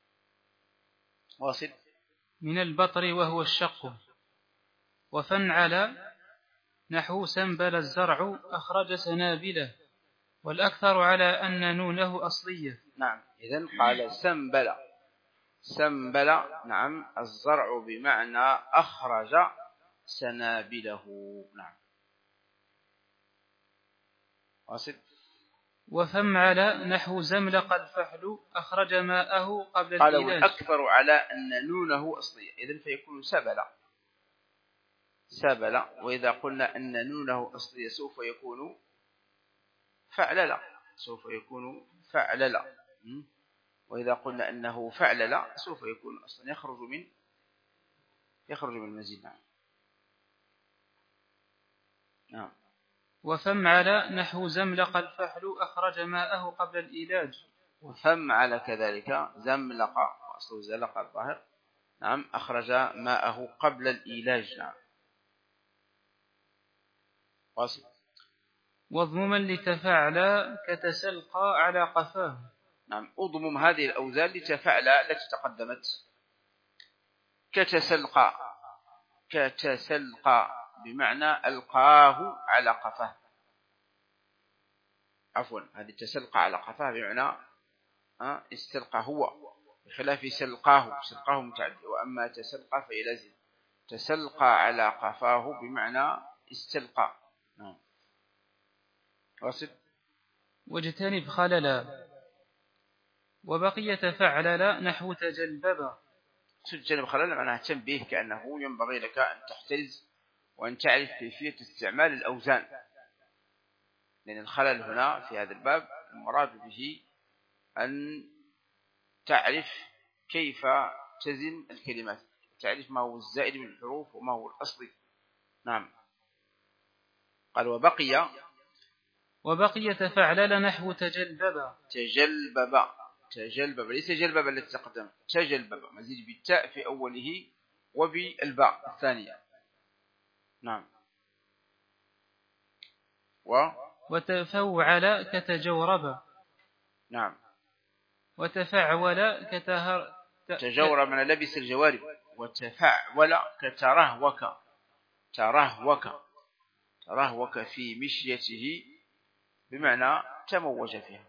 واصل. من البطر وهو الشق. وفنعل نحو سنبل الزرع أخرج سنابله، والأكثر على أن نونه أصلية. نعم، إذن قال سنبل، نعم، الزرع بمعنى أخرج سنابله. نعم. واصل. وفمعل نحو زملق الفحل أخرج ماءه قبل قال الإيلاج. والأكثر على أن نونه أصلية، إذن فيكون سبل. وإذا قلنا أن نونه أصلية سوف يكون فعلل، وإذا قلنا أنه فعلل سوف يكون أصلا يخرج من المزيد. نعم. وفمعل نحو زملق الفحل أخرج ماءه قبل الإيلاج. وفمعل كذلك زملق، وأصله زلق الظاهر، نعم، أخرج ماءه قبل الإيلاج. نعم. واصل. واضمما لتفعل كتسلقى على قفاه. نعم، أضمم هذه الأوزان لتفعل التي تقدمت. كتسلقى بمعنى ألقاه على قفاه، عفوا، هذه تسلقى على قفاه بمعنى استلقى هو، بخلاف سلقاه متعدي. وأما تسلقى فهي لازم، تسلقى على قفاه بمعنى استلقى. نعم. واصل. واجتنب خللا. وبقي فعلل نحو تجلبب. تجنب خلل معناها تنبيه، كأنه ينبغي لك أن تحترز وأن تعرف كيفية استعمال الأوزان، لأن الخلل هنا في هذا الباب المراد به أن تعرف كيف تزن الكلمات، تعرف ما هو الزائد من الحروف وما هو الأصلي. نعم. قال وبقي تفعلل نحو تجلبب. تجلبب ليس جلبب التي تقدم، تجلبب مزيد بالتاء في أوله وبالباء الثانية. نعم. وتفوعل كتجورب. نعم. وتفعول تجورب من لبس الجوارب، وتفعول ترهوك في مشيته بمعنى تموج فيها.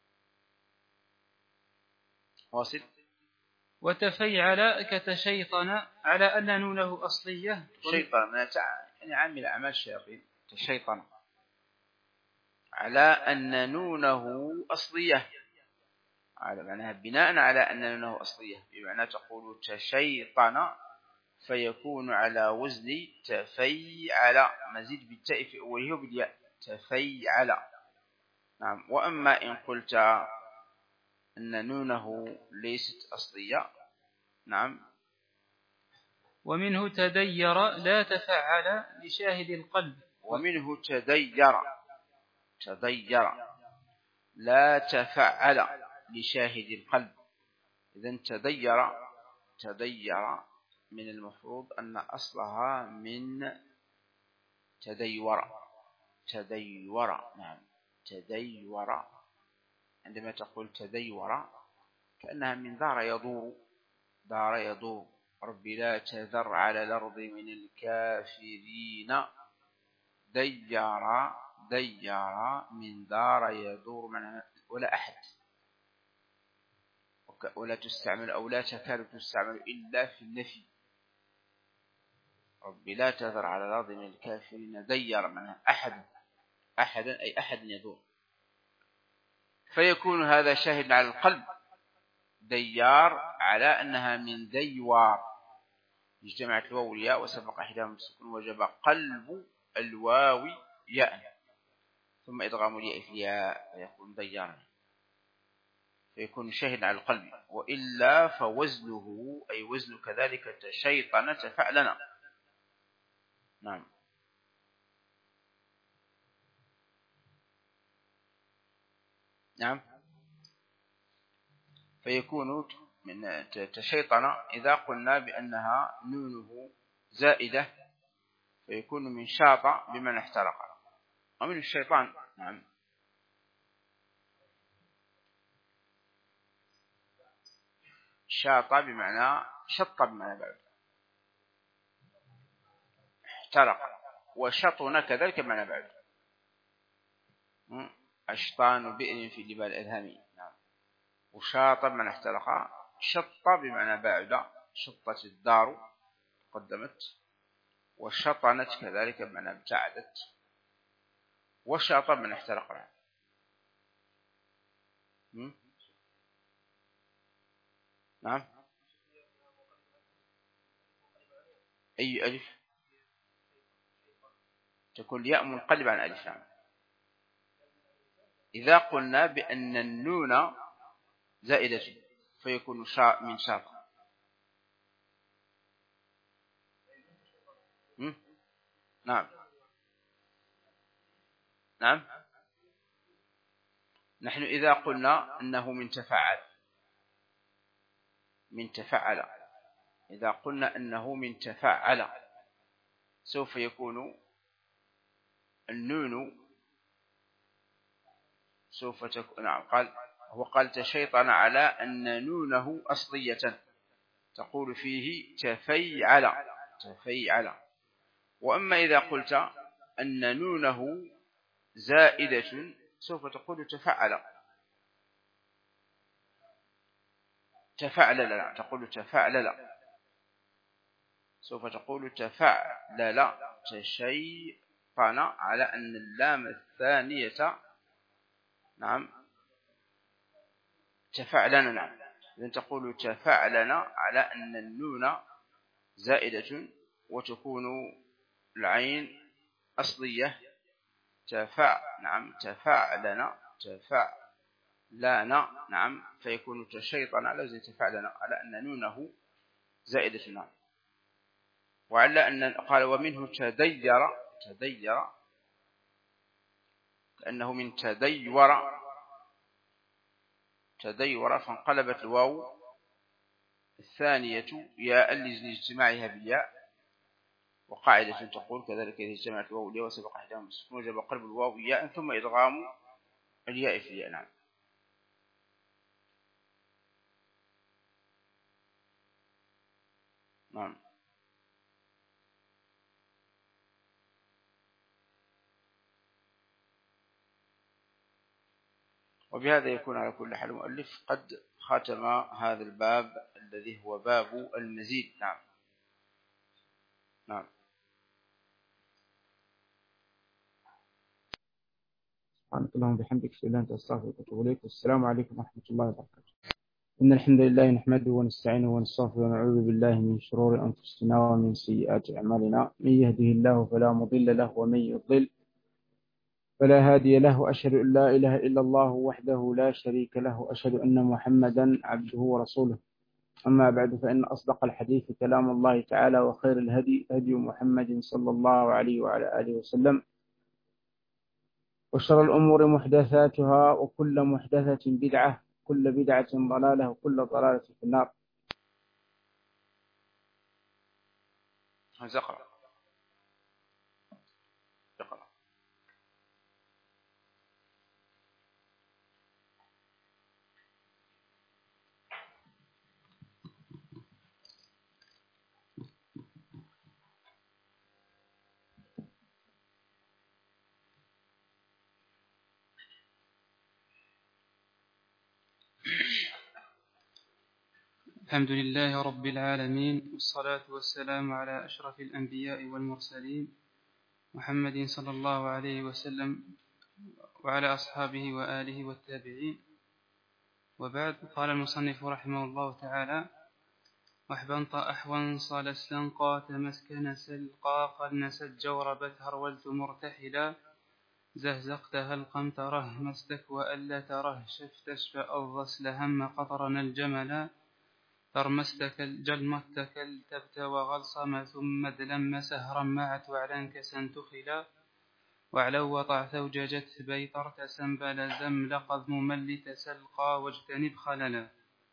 واصل. وتفيعل كتشيطن على أن نونه أصلية. شيطان يعني عامل أعمال الشياطين، تشيطن على أن نونه أصلية، على معناها بناء على أن نونه أصلية، بمعنى تقول تشيطن فيكون على وزن تفيعل، مزيد بالتاء في أوله وبالياء، تفيعل. نعم. وأما إن قلت أن نونه ليست أصلية، نعم، ومنه تدير لا تفعل لشاهد القلب. ومنه تدير لا تفعل لشاهد القلب. إذن تدير من المفروض أن أصلها من تديور. نعم، تديور. عندما تقول تديور كأنها من دار يدور. ربي لا تذر على الأرض من الكافرين ديار من دار يدور، ولا أحد، ولا تستعمل أو لا تكاد تستعمل إلا في النفي. ربي لا تذر على الأرض من الكافرين ديار منها أحدا أي أحد يدور، فيكون هذا شاهد على القلب، ديار على أنها من ديوار، اجتمعت الواو والياء وسبق إحداهما بالسكون وجب قلب الواو ياء ثم إدغام الياء في الياء فيكون ديارا، فيكون شاهد على القلب، وإلا فوزنه أي وزن كذلك تشيطن تفعلنا. نعم. نعم، فيكون من تشيطن إذا قلنا بأنها نونه زائدة فيكون من شاط بمن احترق ومن الشيطان. نعم. شاط بمعنى شط بمعنى بعد، احترق، وشطن كذلك بمعنى بعد، أشطان بئر في جبال الأذهام. نعم. وشاط بمعنى احترق، شط بمعنى بعد، شطت الدار قدمت، وشطنت كذلك بمعنى ابتعدت، وشاط بمعنى احترق. نعم. أي ألف تكون ياء منقلب عن ألف. نعم. إذا قلنا بأن النون زائدة فيكون من شاط. نعم. نعم. نحن إذا قلنا أنه من تفعل، إذا قلنا أنه من تفعل سوف يكون النون سوف تكون. نعم. قال تشيطن على أن نونه أصلية تقول فيه تفيعل. وأما إذا قلت أن نونه زائدة سوف تقول تفعل. لا تقول تفعلل، سوف تقول تفعلل تشيطن على أن اللام الثانية. نعم. تفعلنا. نعم. إذن تقول تفعلنا على أن النون زائدة وتكون العين أصلية نعم. تفعلنا نعم. فيكون تشيطن على وزن تفعلنا على أن نونه زائدة. نعم. وعلى أن قال ومنه تدير كأنه من تديور فانقلبت الواو الثانية ياء لاجتماعها بالياء، وقاعدة تقول كذلك إذا اجتمعت الواو والياء وسبق إحداهما بالسكون وجب قلب الواو ياء ثم إدغام الياء في الياء. نعم. نعم. وبهذا يكون على كل حال المؤلف قد ختم هذا الباب الذي هو باب المزيد. نعم. نعم. سبحانك اللهم وبحمدك أشهد أن لا إله إلا أنت أستغفرك وأتوب إليك. والسلام عليكم ورحمة الله وبركاته. إن الحمد لله نحمده ونستعينه ونستغفره ونعوذ بالله من شرور أنفسنا ومن سيئات أعمالنا، من يهده الله فلا مضل له ومن يضلل فلا هادي له. أشهد أن لا إله إلا الله وحده لا شريك له، أشهد أن محمدا عبده ورسوله. أما بعد، فإن أصدق الحديث كلام الله تعالى، وخير الهدي هدي محمد صلى الله عليه وعلى آله وسلم، وشر الأمور محدثاتها، وكل محدثة بدعة، كل بدعة ضلالة، وكل ضلالة في النار. اقرأ. الحمد لله رب العالمين، والصلاة والسلام على أشرف الأنبياء والمرسلين محمد صلى الله عليه وسلم وعلى أصحابه وآله والتابعين. وبعد. قال المصنف رحمه الله تعالى: وحبنط أحوان صال استنقى تمسكن سلقى قد نست جوربت هرولت مرتحلا زهزقت هلقمت ره مستك وألا تره شفتش فأوضس لهم قطرنا الجملا ترمستك جلمتك التبت وغلصم ثم دلم سهرا معت وعلن كسن تخلا وعلو وطعت وججت بيطرت سنبل زم لقد ممل تسلقى واجتنب خللا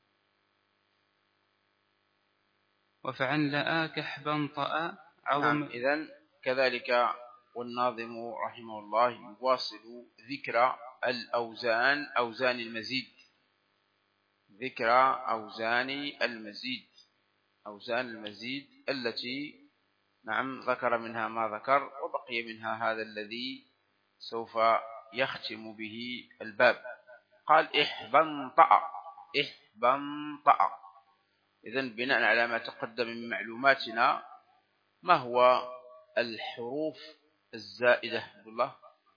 وفعن لآك حبنطأ عظم. إذن كذلك والناظم رحمه الله يواصل ذكر الأوزان، أوزان المزيد، ذكر أوزان المزيد، أوزان المزيد التي ذكر منها ما ذكر، وبقي منها هذا الذي سوف يختم به الباب. قال احبنطأ، احبنطأ. إذن بناء على ما تقدم من معلوماتنا، ما هو الحروف الزائدة بالله؟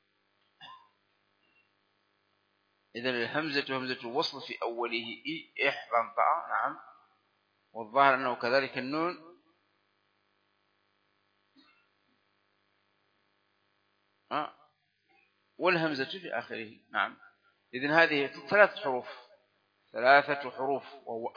إذن الهمزة همزة الوصل في أوله احبنطأ، نعم، والظاهر أنه كذلك النون والهمزة في آخره، نعم. إذن هذه ثلاثة حروف،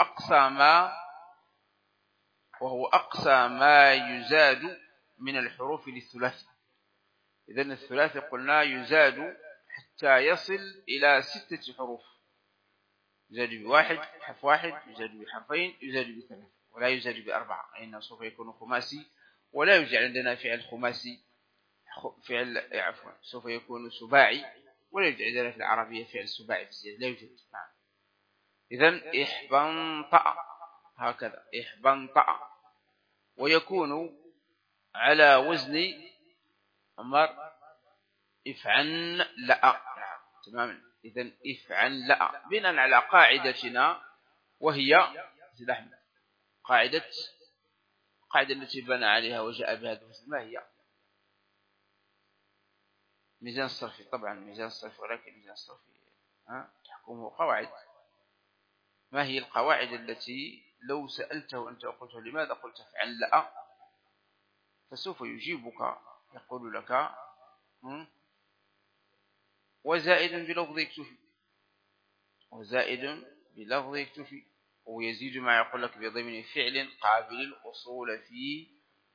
وهو أقصى ما يزاد من الحروف للثلاث. إذن الثلاث قلنا يزاد حتى يصل إلى 6 حروف، يزاد بواحد، حرف واحد، يزاد بحرفين، يزاد بثلاث، ولا يزاد بأربعة، إنه سوف يكون خماسي، ولا يوجد عندنا فعل خماسي، سوف يكون سباعي، ولا يوجد عندنا في العربية فعل سباعي في الزيادة، لا يوجد. نعم. إذن احبنطأ، هكذا احبنطأ، ويكون على وزن افعن لأ، نعم، تماما. إذن افعن لأ بناء على قاعدتنا، وهي قاعدة التي بنى عليها وجاء بهذا الوزن. ما هي؟ ميزان الصرفي، طبعا ميزان الصرفي، ولكن ميزان الصرفي تحكمه قواعد. ما هي القواعد التي لو سألته أنت وقلت لماذا قلت افعن لأ، فسوف يجيبك، يقول لك وزائد بلفظ يكتفي، وزائد بلفظ يكتفي، ويزيد ما يقول لك بضمن فعل قابل الأصول في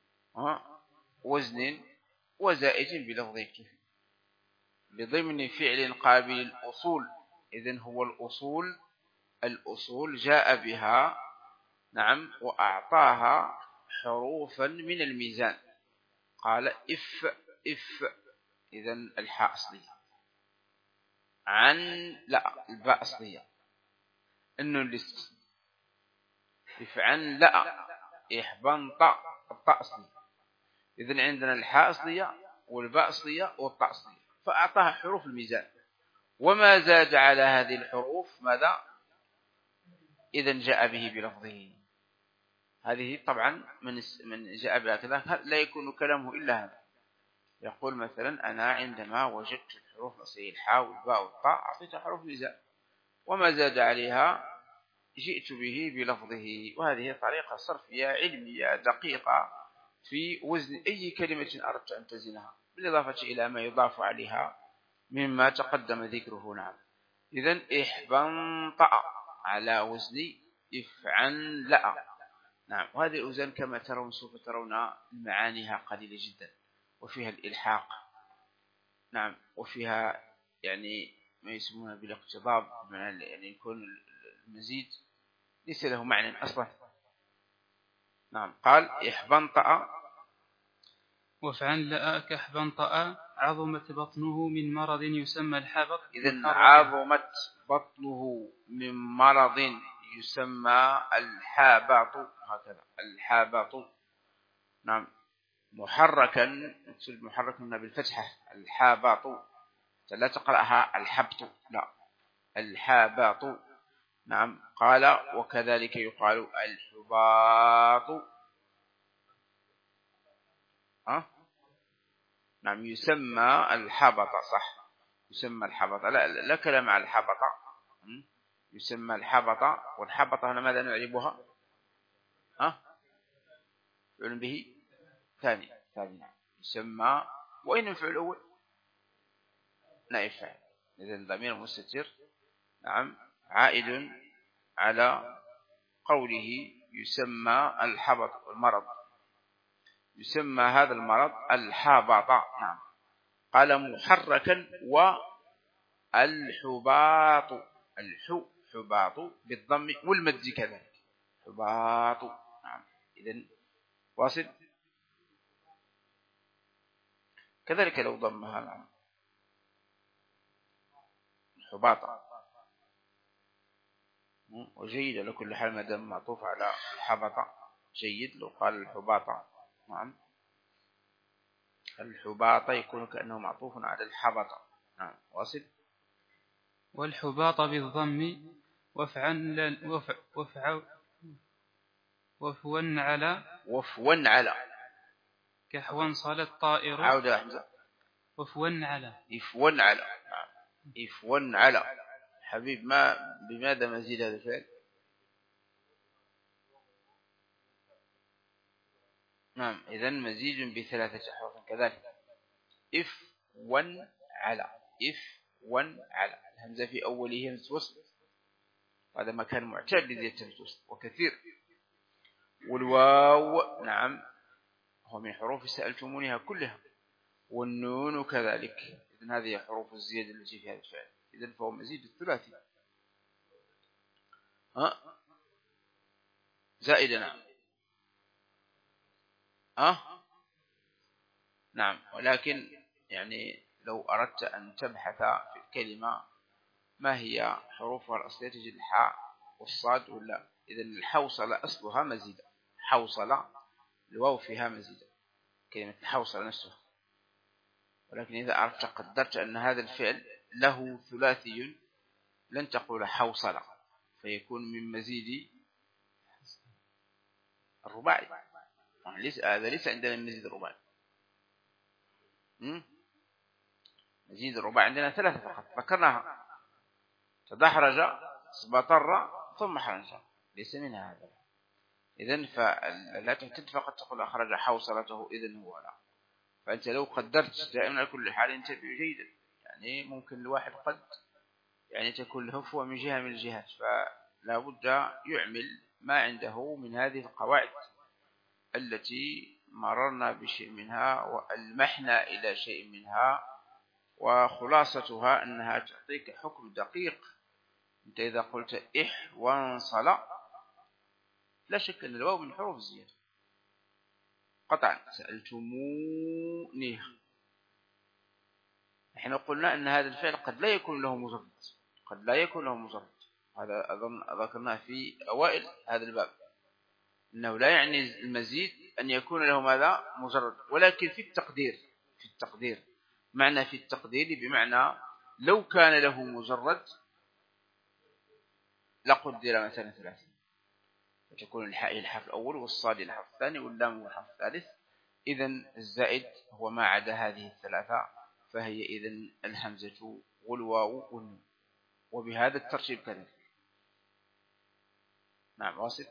وزن، وزائد بلفظ يكتفي بضمن فعل قابل الأصول. إذن هو الأصول جاء بها، نعم، وأعطاها حروفا من الميزان. قال إف، إذن الحاء أصلية، عن لا الباء أصلية، النون الاستثناء، افعن لا احبنط الطاء أصلية. إذن عندنا الحاء أصلية والباء أصلية والطاء أصلية، فأعطاها حروف الميزان، وما زاد على هذه الحروف ماذا؟ إذن جاء به بلفظه. هذه طبعا من جاء بها كذا لا يكون كلامه إلا هذا. يقول مثلا أنا عندما وجدت الحروف الأصلية الحاء والباء والطاء أعطيتها حروف ميزان، وما زاد عليها جئت به بلفظه. وهذه طريقة صرفية علمية دقيقة في وزن أي كلمة أردت أن تزنها، بالإضافة إلى ما يضاف عليها مما تقدم ذكره. نعم. إذن احبنطأ على وزن افعن لأ، نعم. وهذه الأوزان كما ترون سوف ترون معانيها قليلة جدا، وفيها الإلحاق، نعم، وفيها يعني ما يسمونه بالاقتضاب، يعني يكون المزيد ليس له معنى أصلا. نعم. قال احبنطأ، وفعن لآك احبنطأ عظمت بطنه من مرض يسمى الحبط. إذن عظمت بطنه من مرض يسمى الحابط، هكذا الحابط، نعم. محركا، نكتب محركا بالفتحة، الحابط، لا تقرأها الحبط، لا، الحابط، نعم. قال وكذلك يقال الحباط، نعم، يسمى الحبط، صح، يسمى الحبط، لا كلام على الحبط، يسمى الحبط. والحبط هنا ماذا نعربها؟ فعل به ثاني يسمى. وين الفعل الأول؟ نائب فاعل. إذن ضمير مستتر نعم عائد على قوله يسمى الحبط والمرض. يسمى هذا المرض الحبط. نعم. قال محركا والحباط. حباط بالضم والمد كذلك حباط. نعم. إذن واصل كذلك لو ضمها. نعم حباط. وجيد لكل حال ما دام معطوف على الحبط جيد. لو قال الحباط نعم الحباط يكون كأنه معطوف على الحبط. نعم واصل. والحباط بالضم وفوا على كحوا صال الطائر. عودة يا حمزة. وفوا على نعم إفوا على حبيب. ما بماذا مزيد هذا الفعل؟ نعم إذن مزيد بثلاثة أحرف كذلك. إفوا على الهمزة في أوله همزة وصل. هذا مكان معتاد لذي الوصل وكثير. والواو نعم هو من حروف سألتمونها كلها. والنون كذلك. إذن هذه حروف الزيادة التي في هذا الفعل. إذن فهو مزيد الثلاثي زائدنا. نعم. ولكن يعني لو أردت أن تبحث في الكلمة ما هي حروفها الأصلية تجد الحاء والصاد ولا. إذن الحوصلة أصلها مزيدة. حوصلة الواو فيها مزيدة كلمة الحوصلة نفسها. ولكن إذا أردت قدرت أن هذا الفعل له ثلاثي لن تقول حوصلة فيكون من مزيد الرباعي. هذا ليس عندنا مزيد الرباعي. مزيد الرباعي عندنا ثلاثة فقط ذكرناها. تدحرج سبطر ثم حرج ليس منها هذا. إذن فلا تعتد فقط تقول أخرج حوصلته إذن هو لا. فأنت لو قدرت دائما على كل حال انتبه جيدا. يعني ممكن الواحد قد يعني تكون هفوة من جهة من الجهات فلا بد يعمل ما عنده من هذه القواعد التي مررنا بشيء منها وألمحنا إلى شيء منها. وخلاصتها أنها تعطيك حكم دقيق. أنت إذا قلت وانصل لا شك أن الواو من حروف الزيادة قطعا. سألتموني نحن قلنا أن هذا الفعل قد لا يكون له مجرد. هذا أظن ذكرناه في أوائل هذا الباب أنه لا يعني المزيد أن يكون له ماذا مجرد. ولكن في التقدير معنى في التقدير بمعنى لو كان له مجرد لقدر مثلا ثلاثة فتكون الحاء الحرف الأول والصاد الحرف الثاني واللام الحرف الثالث. إذن الزائد هو ما عدا هذه الثلاثة فهي إذن الهمزة والواو والنون. وبهذا الترتيب كذلك. نعم واصل.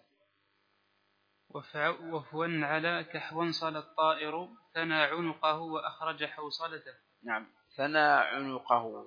وفوا على كحوا صال الطائر ثنى عنقه وأخرج حوصلته. نعم ثنى عنقه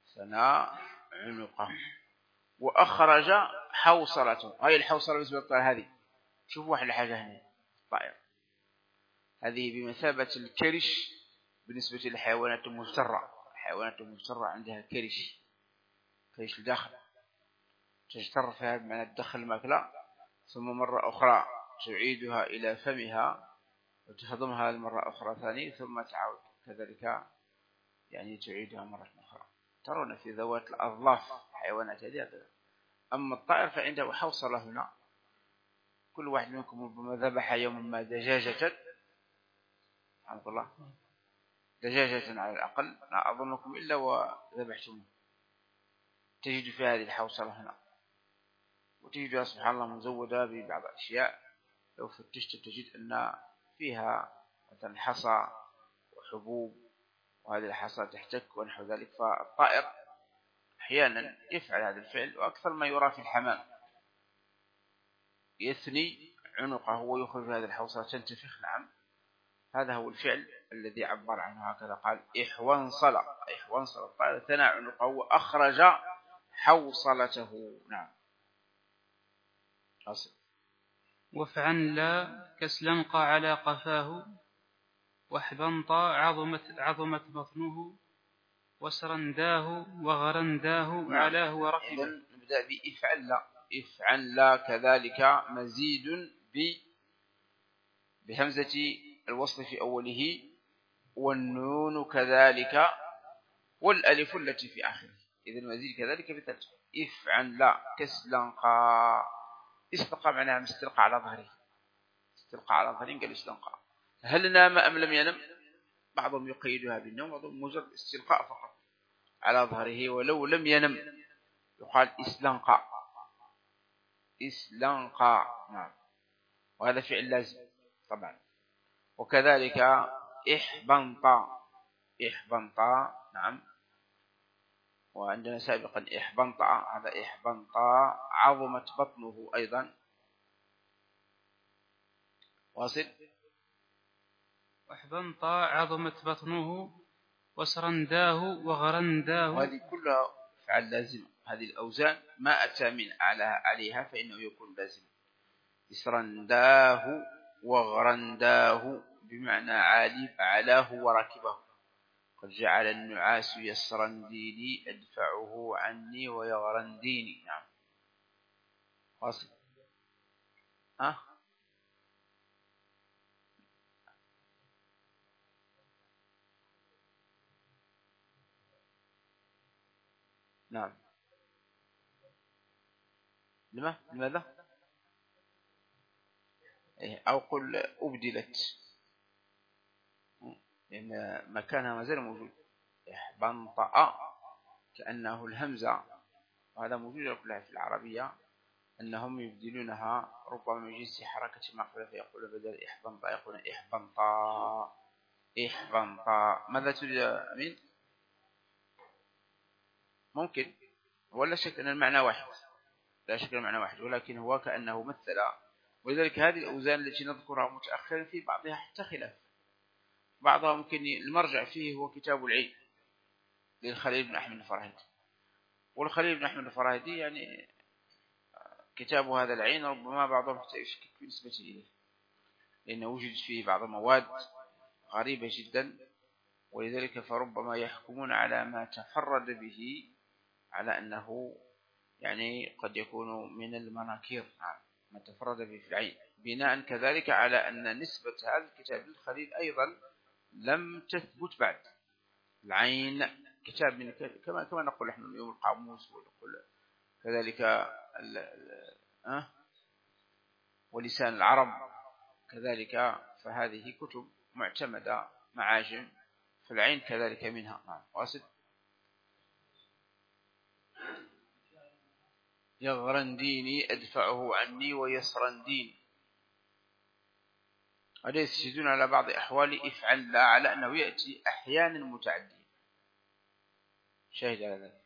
وأخرج حوصلته. هاي الحوصلة بالنسبة للطائر هذه شوفوا واحد الحاجة هنا. الطائر هذه بمثابة الكرش بالنسبة للحيوانات المفترة. الحيوانات المفترة عندها كرش الداخل تجتر فيها بمعنى تدخل الماكلة ثم مرة أخرى تعيدها إلى فمها وتهضمها المرة أخرى ثانية ثم تعود كذلك يعني تعيدها مرة أخرى. ترون في ذوات الأظلاف حيوانات هذه. أما الطائر فعنده حوصلة هنا. كل واحد منكم ربما ذبح يوما ما دجاجة الحمد لله دجاجة على الأقل لا أظنكم إلا وذبحتم تجد في هذه الحوصلة هنا. وتجدها سبحان الله مزودة ببعض الأشياء. لو فتشت تجد أن فيها مثلا حصى وحبوب وهذه الحصى تحتك ونحو ذلك. فالطائر أحيانا يفعل هذا الفعل، وأكثر ما يرى في الحمام، يثني عنقه ويخرج هذه الحوصلة تنتفخ. نعم، هذا هو الفعل الذي عبر عنه هكذا، قال إحوانصل، إحوانصل قال ثنى عنقه وأخرج حوصلته. نعم. أصل. وافعن لا كسلنقى على قفاه، واحبنطى عظمت بطنه، وسرنداه وغرنداه علاه وركبه. إذن نبدأ بإفعل لا. إفعل لا كذلك مزيد بهمزة الوصل في أوله، والنون كذلك، والألف التي في آخره. إذن مزيد كذلك بترجمة إفعل لا كسلنقى. استلقى معناها مستلقى على ظهره، استلقى على ظهره قال استلقى. هل نام أم لم ينم؟ بعضهم يقيدها بالنوم، بعضهم مجرد استلقاء فقط على ظهره، ولو لم ينم يقال إسلنقى، إسلنقى. نعم، وهذا فعل لازم طبعا. وكذلك إحبنطا، إحبنطا. نعم، وعندنا سابقا إحبنطا، هذا إحبنطا عظمت بطنه أيضا. واصل. واحبنطى عظمت بطنه، وسرنداه وغرنداه. وهذه كلها فعل لازم. هذه الأوزان ما أتى من عليها فإنه يكون لازم. إسرنداه وغرنداه بمعنى عالي، علاه وركبه. قد جعل النعاس يسرنديني أدفعه عني ويغرنديني. نعم. واصل. نعم. لماذا؟ أو قل أبدلت، لأن مكانها ما زال موجود. إحبنطأ كأنه الهمزة، وهذا موجود كلها في العربية، أنهم يبدلونها ربما من جنس حركة مقبلة، فيقول بدل إحبنطأ يقول إحبنطا، إحبنطا. ماذا تريد أمين؟ ممكن، ولا شك أن المعنى واحد، لا شك أن المعنى واحد، ولكن هو كأنه مثل. ولذلك هذه الأوزان التي نذكرها متأخرا في بعضها حتى خلاف، بعضها ممكن المرجع فيه هو كتاب العين للخليل بن أحمد الفراهيدي، والخليل بن أحمد الفراهيدي يعني كتاب هذا العين ربما بعضهم حتى يشكك بالنسبة إليه، لأنه وجد فيه بعض المواد غريبة جدا، ولذلك فربما يحكمون على ما تفرد به على أنه يعني قد يكون من المناكير، ما تفرد به في العين، بناء كذلك على أن نسبة هذا الكتاب للخليل أيضا لم تثبت بعد. العين كتاب من كما نقول نحن اليوم القاموس، ونقول كذلك ولسان العرب كذلك، فهذه كتب معتمدة معاجم، فالعين كذلك منها. واصل. يغرنديني أدفعه عني ويسرنديني. هذا يستشهدون على بعض أحوال إفعل لا على أنه يأتي أحيانا متعديا. شاهد على ذلك.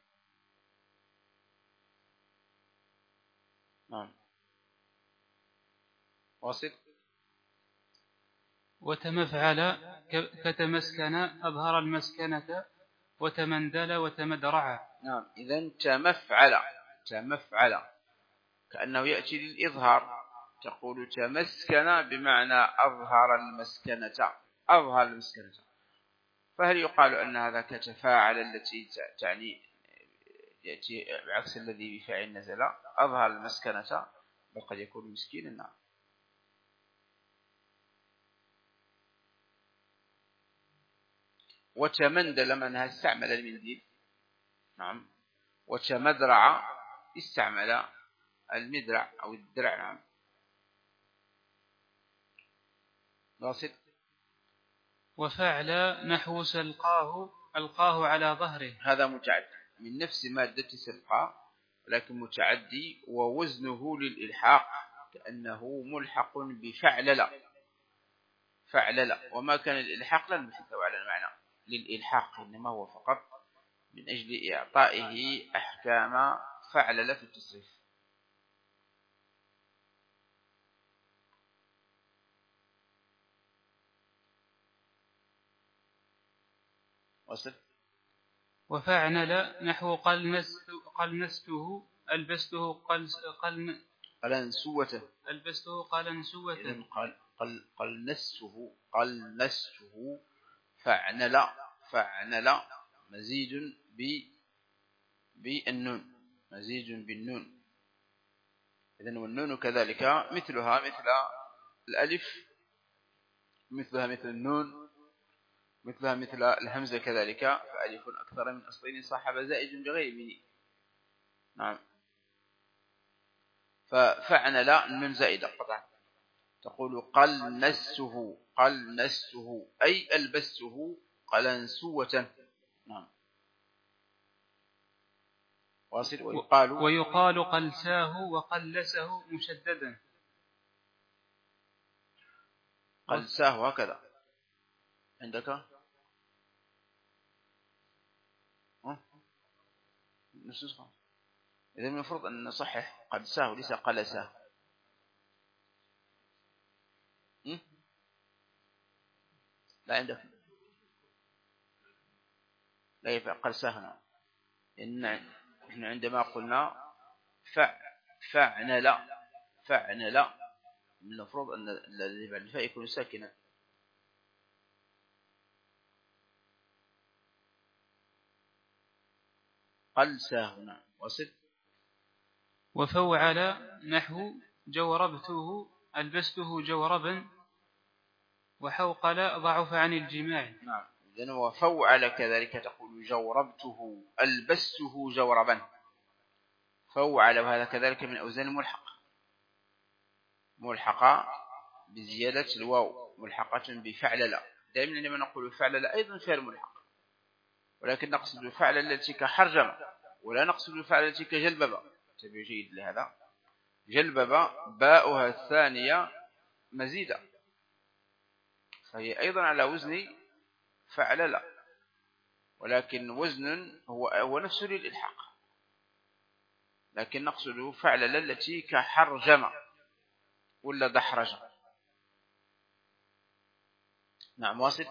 نعم. واصل. وتمفعل كتمسكن أظهر المسكنة، وتمندل وتمدرع. نعم، إذن تمفعل كأنه يأتي للإظهار، تقول تمسكن بمعنى أظهر المسكنة، أظهر المسكنة. فهل يقال أن هذا كتفاعل التي تعني يأتي بعكس الذي بفاعل نزل، أظهر المسكنة، بل قد يكون مسكينا. نعم. وتمندل منها استعمل المنديل. نعم. وتمدرع استعمل المدرع أو الدرع. نعم. واصل. وفعل نحو سلقاه ألقاه على ظهره. هذا متعدي من نفس مادة سلقى، ولكن متعدي ووزنه للإلحاق، كأنه ملحق بفعلل، فعلل، وما كان الإلحاق لن يحثوا على المعنى للإلحاق، إنما هو فقط من أجل إعطائه أحكام فعلل في التصريف. وصل. وفعنل نحو قلنسته ألبسته قلنسوته. ألبسته قلنسوة. إذن قلنسته فعنل مزيد بالنون، مزيد بالنون. إذن والنون كذلك مثلها مثل الألف، مثلها مثل النون، مثلها مثل الهمزة كذلك، فألف أكثر من أصلين صاحب زائد بغير بني. نعم. ففعنل النون زائدة قطعا، تقول قلنسه أي ألبسته قلنسوة. نعم. واصل. ويقال قلساه وقلسه مشددا. قلساه هكذا عندك نسخة. إذا المفروض أن نصحح قلساه ليس قلساه. لا عندك، لا يفعل قلساه. إن عندما قلنا فعنل المفروض أن الذي بعد الفاء يكون ساكنا. قلساه هنا. وصل. وفوعل نحو جوربته ألبسته جوربا، وحوقل ضعف عن الجماع. نعم. إذن وفوعل كذلك تقول جوربته ألبسته جوربا. فوعل وهذا كذلك من أوزان ملحقة بزيادة الواو، ملحقة بفعلل. دائما عندما نقول فعلل أيضا فعل ملحق، ولكن نقصد فعلل التي كحرجم، ولا نقصد فعلل التي كجلببة. تبي جيد لهذا. جلببة باؤها الثانية مزيدة، فهي أيضا على وزن فعلل، ولكن وزن هو نفسه للإلحاق، لكن نقصد فعلل التي كحرجم ولا دحرج. نعم. واصل.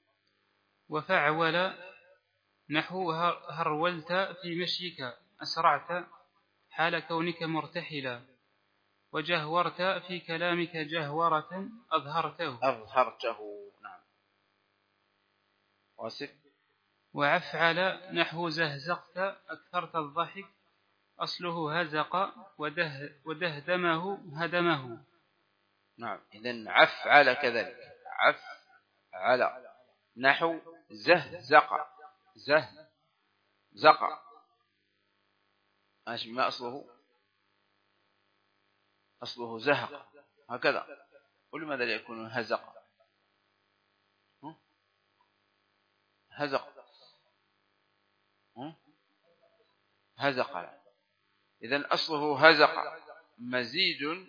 وفعول نحو هرولت في مشيك أسرعت حال كونك مرتحلا، وجهورت في كلامك جهورة أظهرته. نعم. واصل. وعفعل نحو زهزقت أكثرت الضحك أصله هزق ودهدمه هدمه. نعم. إذن عفعل كذلك، عفعل نحو زهزق ماشي. ما أصله زهق هكذا. ولماذا لا يكون هزق؟ هزق. إذن أصله هزق مزيد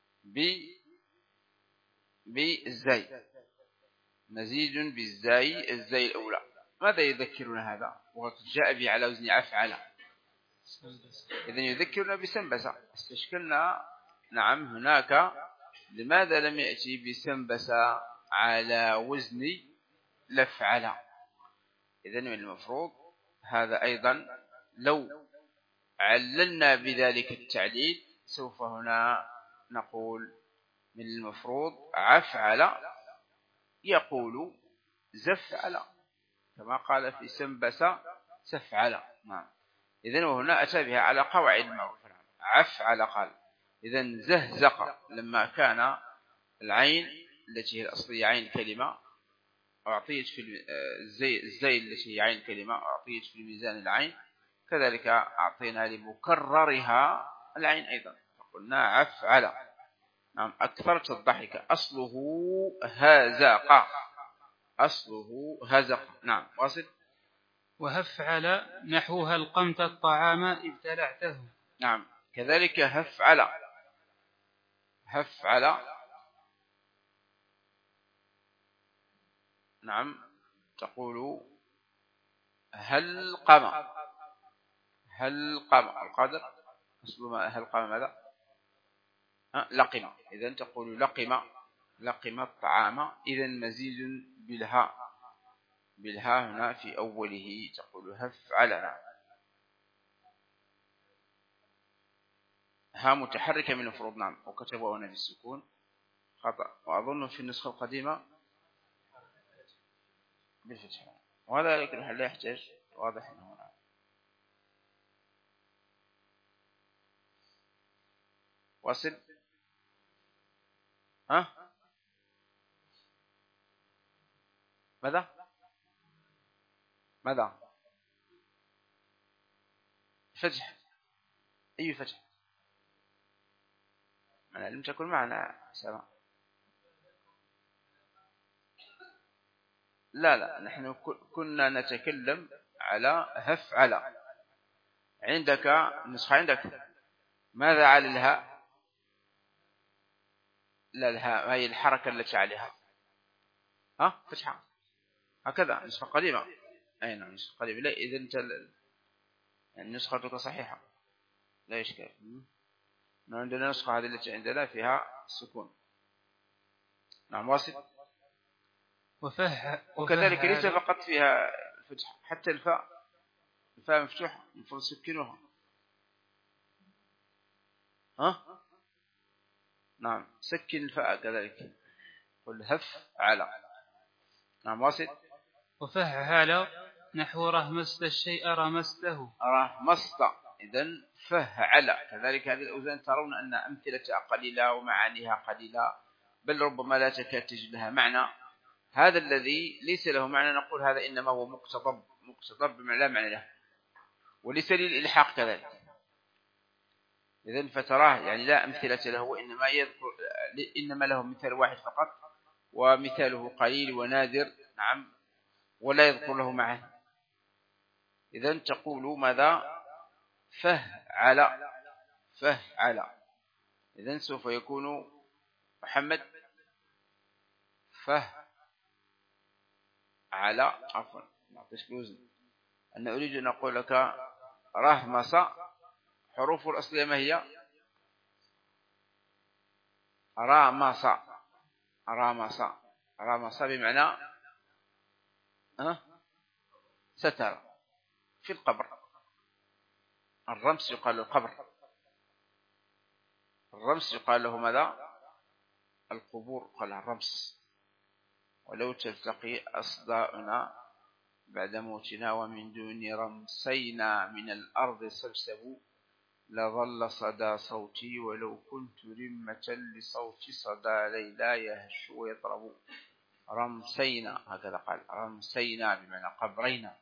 بالزاي، مزيد بالزاي، الزاي الأولى. ماذا يذكرنا هذا؟ وقد جاء به على وزن أفعل. إذن يذكرنا بسنبسة. استشكلنا نعم هناك لماذا لم يأتي بسنبسة على وزن لفعل. إذن من المفروض هذا أيضا لو عللنا بذلك التعليل سوف هنا نقول من المفروض عفعل يقول زفعل، كما قال في سنبس سفعل. نعم. إذن وهنا أتى بها على قواعد المعروفة. عفعل قال. إذن زهزق لما كان العين التي هي الأصلية عين الكلمة أعطيت في الزي التي هي عين الكلمة أعطيت في الميزان العين، كذلك أعطينا لمكررها العين أيضا، فقلنا عفعل. نعم. أكثرت الضحك أصله هزق. نعم. واصل. وهفعل نحو هلقمت الطعام ابتلعته. نعم. كذلك هفعل نعم. تقول هل قام، هل قام القادر، أصل هل قام ماذا؟ لقم. إذن تقول لقم، لقم الطعام. إذن مزيد بالهاء، بالهاء هنا في أوله تقول هفعلنا. ها متحركة من المفروض نعم، وكتبوا هنا بالسكون خطأ، وأظن في النسخة القديمة بالفتح، وهذا لكن لا يحتاج، واضح أنه هنا. واصل. ها ماذا ماذا؟ فتح. أي فتح؟ أنا لم تكن معنا سماء. لا لا، نحن كنا نتكلم على هفعل. عندك نسخة، عندك ماذا على الهاء؟ لا، الهاء هي الحركة التي عليها فتحة، هكذا نسخة قديمة. أي نعم نسخة قديمة. لا إذا أنت يعني نسختك صحيحة لا إشكال. عندنا نسخة هذه التي عندنا فيها السكون. نعم واصل. وكذلك ليس فقط فيها الفتح، حتى الفاء، الفاء مفتوحة المفروض سكنوها. نعم سكن الفاء كذلك، قل هف على. نعم واصل. وفهل نحو رمست الشيء رمسته، رمست. إذن فهل كذلك. هذه الأوزان ترون أن أمثلتها قليلة ومعانيها قليلة، بل ربما لا تكاد تجد لها معنى. هذا الذي ليس له معنى نقول هذا إنما هو مقتضب لا معنى له، وليس للإلحاق كذلك. إذن فتراه يعني لا أمثلة له، وإنما إنما له مثال واحد فقط، ومثاله قليل ونادر. نعم ولا يذكر له معنى. إذن تقول ماذا؟ فهل، فهل. إذن سوف يكون محمد فهل. عفوا نعطيك الوزن. أنا أريد أن أقول لك رهمس، حروف الأصلية ما هي؟ رامس، رامس، رامس بمعنى ستر في القبر. الرمس يقال له القبر، الرمس يقال له ماذا؟ القبور، قال الرمس. ولو تلتقي أصداؤنا بعد موتنا ومن دون رمسينا من الأرض سبسب، لظل صدى صوتي ولو كنت رمة لصوت صدى ليلا يهش ويطرب. رمسينا هكذا قال، رمسينا بمعنى قبرينا.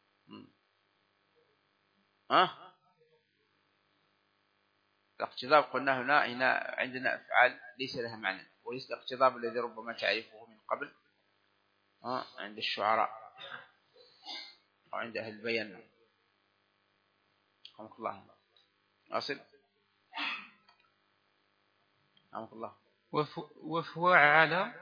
الاقتضاب قلنا هنا عندنا أفعال ليس لها معنى، وليس الاقتضاب الذي ربما تعرفه من قبل عند الشعراء وعند أهل البيان. رحمك الله. أصل رحمك الله. وفوعل،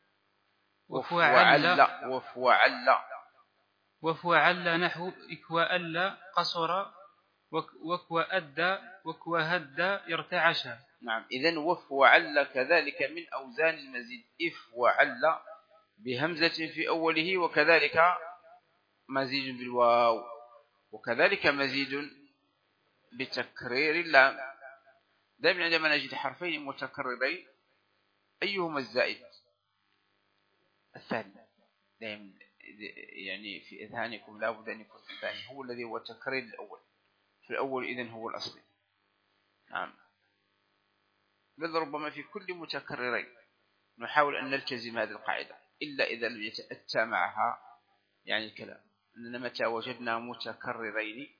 وفوعل نحو إكوأل قصر، وكوأدى وكوهدى ارتعش. نعم إذن وفوعل كذلك من أوزان المزيد. إف وعل بهمزة في أوله، وكذلك مزيد بالواو، وكذلك مزيد بتكرير اللام. دائما عندما نجد حرفين متكررين أيهما الزائد؟ الثاني. دائما يعني في إذهانكم لا بد أن يكون الثاني هو الذي هو تكرير الأول، في الأول إذن هو الأصلي. نعم بل ربما في كل متكررين نحاول أن نلتزم هذه القاعدة، إلا إذا لم يتأتى معها يعني الكلام. أننا متى وجدنا متكررين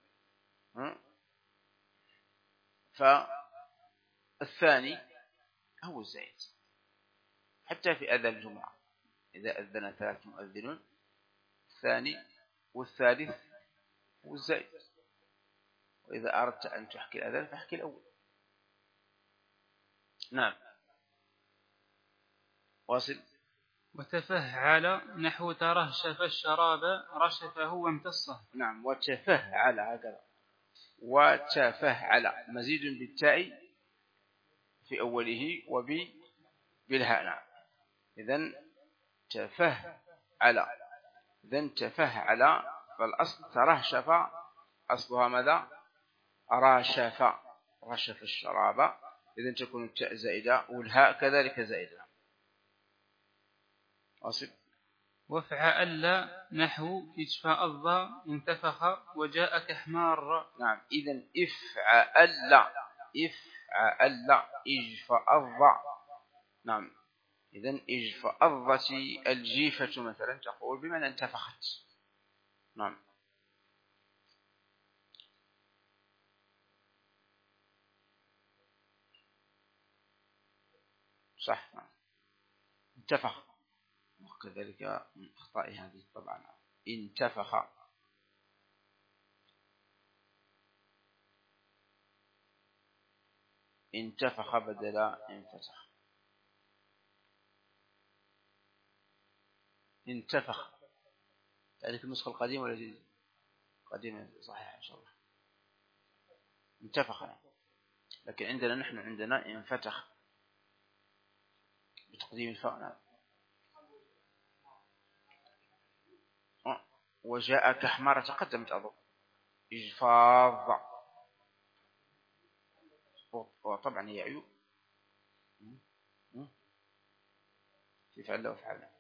فالثاني هو الزائد، حتى في أذان الجمعة إذا أذن 3 مؤذنون، الثاني والثالث هو الزائد. وإذا أردت أن تحكي الأذان فاحكي الأول. نعم واصل. وتفهعل نحو ترهشف الشراب رشفه وامتصه. نعم، وتفهعل هكذا، وتفهعل مزيد بالتاء في أوله وبالهاء. نعم، إذن تفهعل، إذن تفهعل، فالأصل ترهشف، أصلها ماذا؟ راشف، رشف الشراب، إذن تكون التاء زائدة والهاء كذلك زائدة. أصل. وافعل نحو اجفأض انتفخ وجاء كحمار. نعم، إذن افعل، افعل اجفأض. نعم، إذن اجفأضت الجيفة مثلا تقول بمعنى انتفخت. نعم، صح. نعم، انتفخ، وكذلك من أخطاء هذه طبعا انتفخ. انتفخ بدل انفتح. انتفخ، تعرف النسخة القديمة ولا الجديدة؟ قديمة صحيح إن شاء الله. انتفخ، لكن عندنا نحن عندنا انفتح بتقديم الفاء. وجاء كحمار تقدمت أظن إجفاظ، وطبعا هي عيوب في فعل وفعل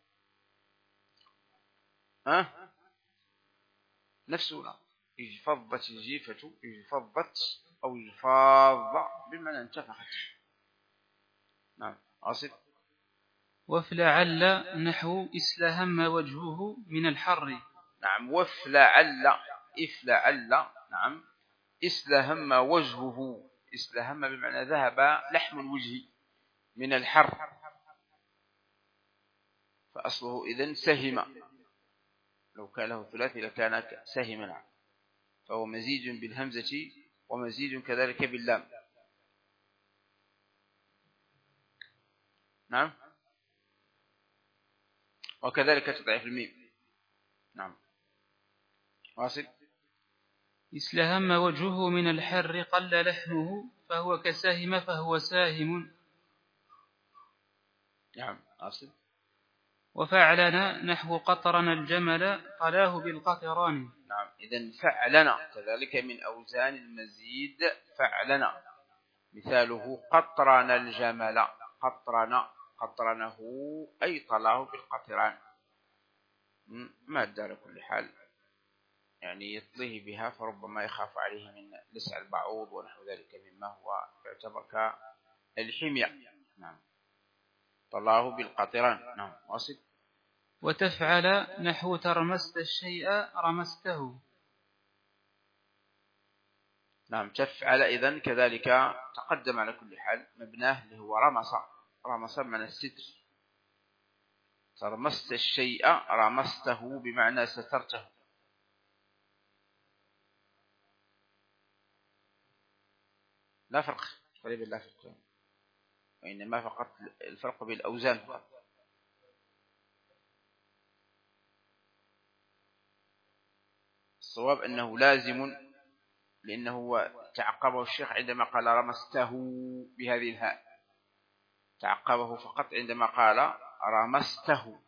نفسه. اجفضت الجيفة، اجفضت أو اجفاظ بمعنى انتفخت. نعم، أصل. وفلعل نحو اسلهم وجهه من الحر. نعم، وفلعل، افلعل. نعم، اسلهم وجهه، اسلهم بمعنى ذهب لحم الوجه من الحر، فأصله إذن سهم، لو كان له ثلاثي لكان سهما، فهو مزيج بالهمزة ومزيج كذلك باللام. نعم، وكذلك تضعيف الميم. نعم، واصل. اسلهم وجهه من الحر قل لحمه فهو كساهم فهو ساهم. نعم، واصل. وفعلنا نحو قطرنا الجمل قلاه بالقطران. نعم، إذن فعلنا كذلك من أوزان المزيد. فعلنا مثاله قطرنا الجمل، قطرنا، قطرنه أي طلاه بالقطران، مادة على كل حال، يعني يطليه بها، فربما يخاف عليه من لسع البعوض ونحو ذلك مما هو يعتبر كالحمية. نعم، طلاه بالقطران. نعم، واصل. وتفعل نحو ترمست الشيء رمسته. نعم، تفعل إذن كذلك تقدم على كل حال مبناه اللي هو رمس، رمس من الستر. ترمست الشيء رمسته بمعنى سترته. لا فرق قريب، لا فرق، وإنما فقط الفرق بالأوزان فقط. الصواب أنه لازم، لأنه تعقبه الشيخ عندما قال رمسته بهذه الهاء، تعقبه فقط عندما قال رمسته،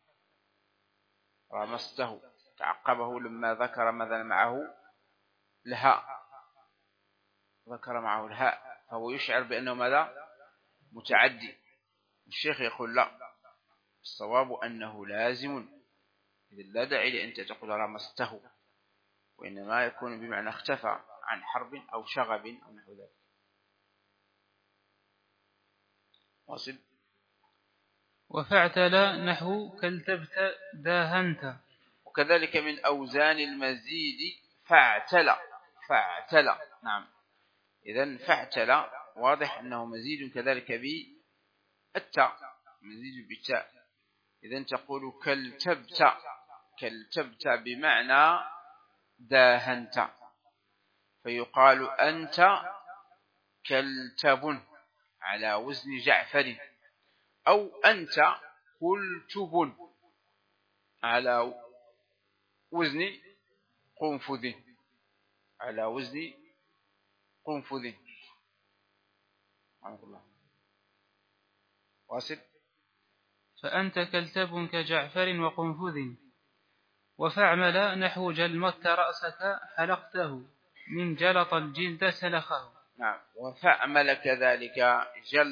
رمسته تعقبه لما ذكر مثلا معه الهاء، ذكر معه الهاء، فهو يشعر بأنه ماذا؟ متعدي. الشيخ يقول لا، الصواب أنه لازم، إذا لا داعي لأن تقول رمسته، وإنما يكون بمعنى اختفى عن حرب أو شغب أو نحو ذلك. واصل. وفعتل نحو كالتبت داهنت. وكذلك من أوزان المزيد فاعتل، فاعتل. نعم، إذن فاعتل واضح أنه مزيد كذلك بالتاء، مزيد بالتاء. إذن تقول كالتبت، كالتبت بمعنى داهنت، فيقال أنت كالتب على وزن جعفر، أو أنت كلتب على وزن قنفذ، على وزن قنفذ. الله واصل. فأنت كلتب كجعفر وقنفذ، وفعمل نحو جلمت رأسك حلقته، من جلط الجلد سلخه. نعم. وفعمل كذلك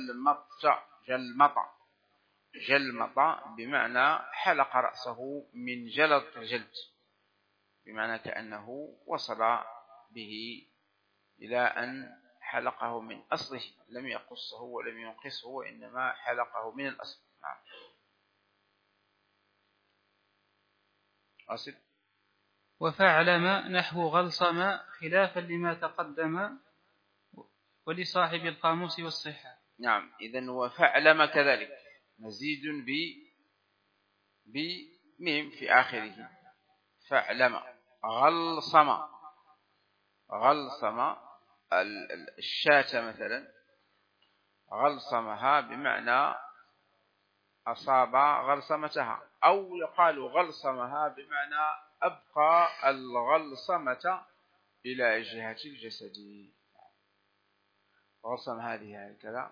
جلمط بمعنى حلق رأسه من جلط الجلد، بمعنى كأنه وصل به إلى أن حلقه من أصله، لم يقصه ولم ينقصه، وإنما حلقه من الأصل. نعم. أصل. وفعلم نحو غلصم خلافا لما تقدم، ولصاحب القاموس والصحة. نعم. إذن وفعلم كذلك مزيد بميم في آخره. فعلم. غلصم الشاة مثلا، غلصمها بمعنى أصاب غلصمتها، أو يقال غلصمها بمعنى أبقى الغلصمة إلى جهة الجسد. غلصم هذه هكذا،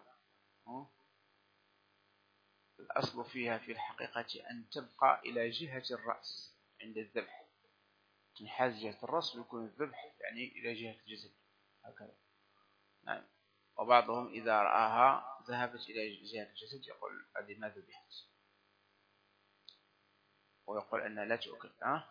الأصل فيها في الحقيقة أن تبقى إلى جهة الرأس عند الذبح، تنحاز جهة الرأس ويكون الذبح يعني إلى جهة الجسد هكذا. نعم. وبعضهم إذا رآها ذهبت إلى جهة الجسد يقول هذه ما ذبحت، ويقول أنها لا تؤكل.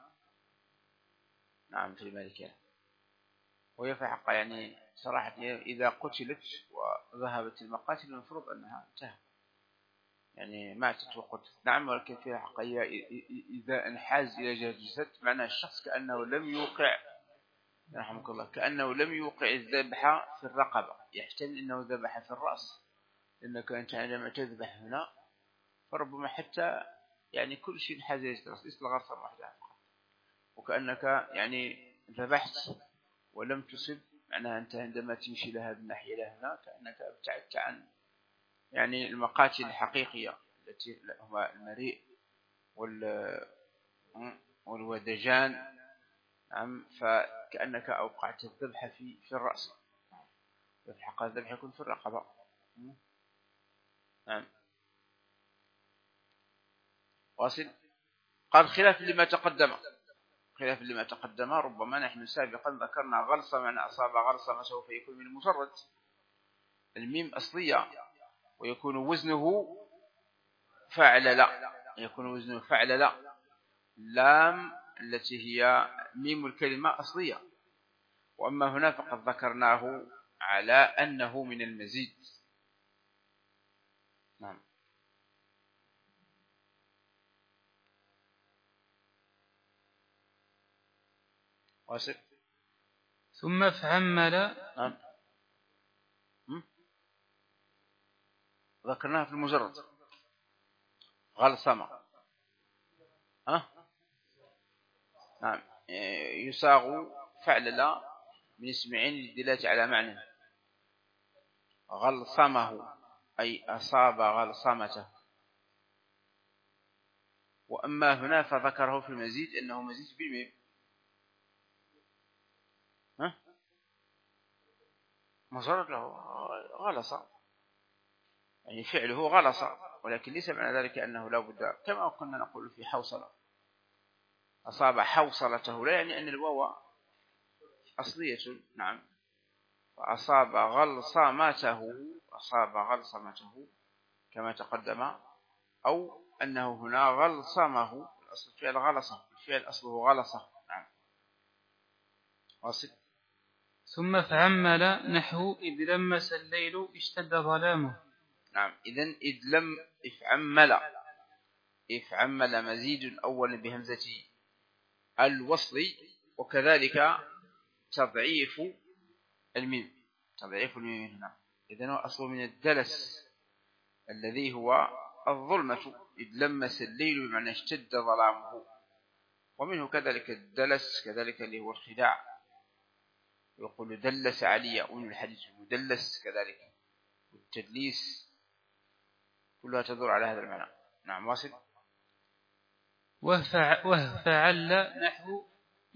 نعم في المالكية. وهي في حق يعني صراحة إذا قتلت وذهبت المقاتل المفروض أنها انتهى، يعني ماتت وقتلت. نعم. ولكن في حق إذا انحاز إلى جهة الجسد معنى الشخص كأنه لم يوقع، رحمك الله، كأنه لم يوقع الذبح في الرقبة، يحتمل أنه ذبح في الرأس، لأنك أنت عندما تذبح هنا فربما حتى يعني كل شيء انحاز إلى الرأس، إلا غرفة واحدة، وكأنك يعني ذبحت ولم تصب. معناها أنت عندما تمشي لها بالناحية لهنا كأنك ابتعدت عن يعني المقاتل الحقيقية التي هما المريء والودجان. نعم. فكأنك أوقعت الذبح في الرأس، في الحقيقة الذبح يكون في الرقبة. نعم. واصل. قال خلاف لما تقدم ربما نحن سابقا ذكرنا غلصة معنى أصاب غلصة سوف يكون من المجرد، الميم أصلية ويكون وزنه فعل لا، يكون وزنه فعل لا، لام التي هي ميم الكلمة أصلية. وأما هنا فقد ذكرناه على أنه من المزيد. نعم. واصل. ثم فعمل. نعم. ذكرناها في المجرد غلصمة. نعم. يساغ فعل لا من اسمعين للدلالة على معنى. غلصمه أي أصاب غلصمته. وأما هنا فذكره في المزيد أنه مزيد بالميم. مجرد له غلص، يعني فعله غلص، ولكن ليس معنى ذلك أنه لا بد كما كنا نقول في حوصلة، أصاب حوصلته، لا يعني أن الواو أصلية. نعم. فأصاب غلصمته كما تقدم، أو أنه هنا غلصمه، الأصل فعل غلصه، الفعل أصله غلصه. نعم. واصل. ثم فعمل نحو إذ لمس الليل اشتد ظلامه. نعم. إذن إذ لم افعمل مزيد أولا بهمزة الوصل، وكذلك تضعيف الميم هنا. إذن هو أصل من الدلس الذي هو الظلمة، إذ لمس الليل بمعنى اشتد ظلامه. ومنه كذلك الدلس كذلك اللي هو الخداع، يقول دلس علي أون الحديث المدلس كذلك، والتدليس كلها تدور على هذا المعنى. نعم. واصل. وفعل نحو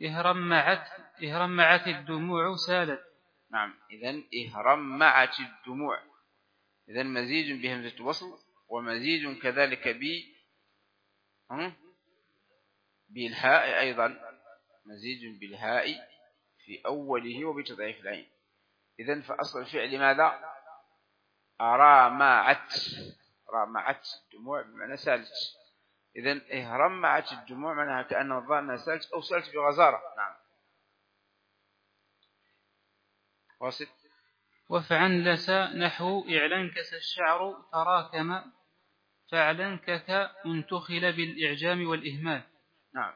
إهرمعت الدموع سالت. نعم، إذن إهرمعت الدموع، إذن مزيج بهمزة وصل ومزيج كذلك بالهاء أيضا، مزيج بالهاء في أوله وبتضعيف العين. إذن فأصل الفعل ماذا؟ رامعت الدموع بمعنى سالت. إذن إهرمعت الدموع معناها كأنه الظاهر سالت أو سالت بغزارة. نعم. واصل. وفعنلس نحو إعلنكس الشعر تراكم فاعلنكك انتخل بالإعجام والإهمال. نعم.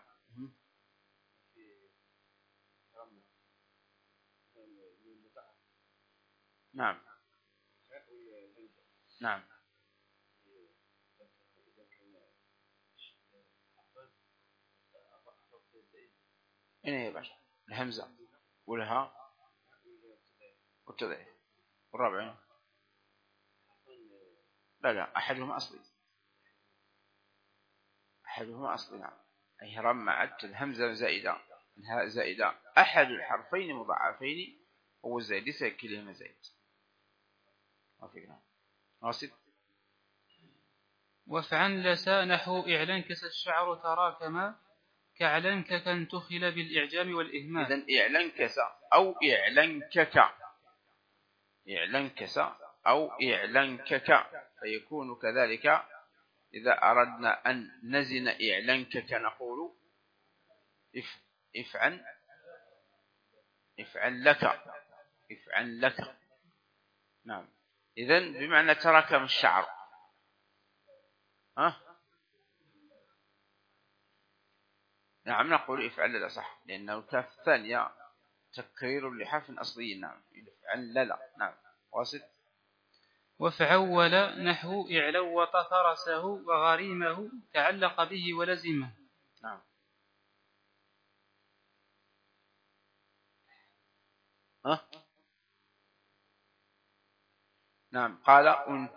نعم. نعم. هنا يا باشا الهمزة والها والتضعيف والرابع. لا أحدهما أصلي. نعم. أي رمعت الهمزة زائدة الهاء زائدة أحد الحرفين مضاعفين هو الزائد ليس كلمة زائد. واصل. وفعنلس نحو إعلنكس الشعر تراكم كعلنكك انتخل بالإعجام والإهمال. إذن إعلنكس أو أو إعلنكك فيكون كذلك. إذا أردنا أن نزن إعلنكك نقول افعل لك. نعم. إذن بمعنى تراكم الشعر. نعم نقول افعل لا صح، لأنه الكاف الثانية تكرير لحرف أصلي. نعم افعل لا. نعم. واصل. وفعول نحو إعلوط فرسه وغريمه تعلق به ولزمه. نعم. نعم. قال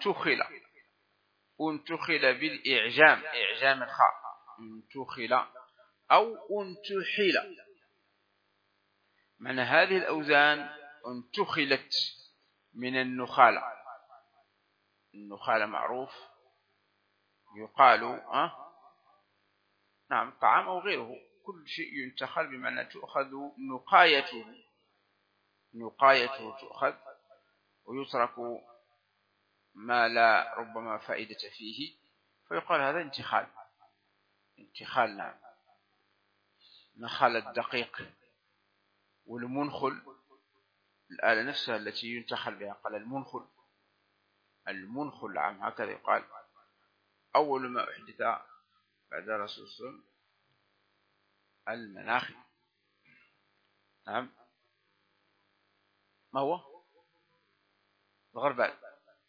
انتخل بالإعجام، إعجام الخاء، انتخل أو انتحل. معنى هذه الأوزان انتخلت من النخالة. النخالة معروف يقال نعم طعام أو غيره، كل شيء ينتخل بمعنى تؤخذ نقايته تؤخذ ويترك ما لا ربما فائدة فيه، فيقال هذا انتخال. نعم. نخال الدقيق والمنخل، الآلة نفسها التي ينتخل بها قال المنخل. نعم هكذا يقال. أول ما أحدث بعد رسول الله المناخ. نعم. ما هو؟ الغربال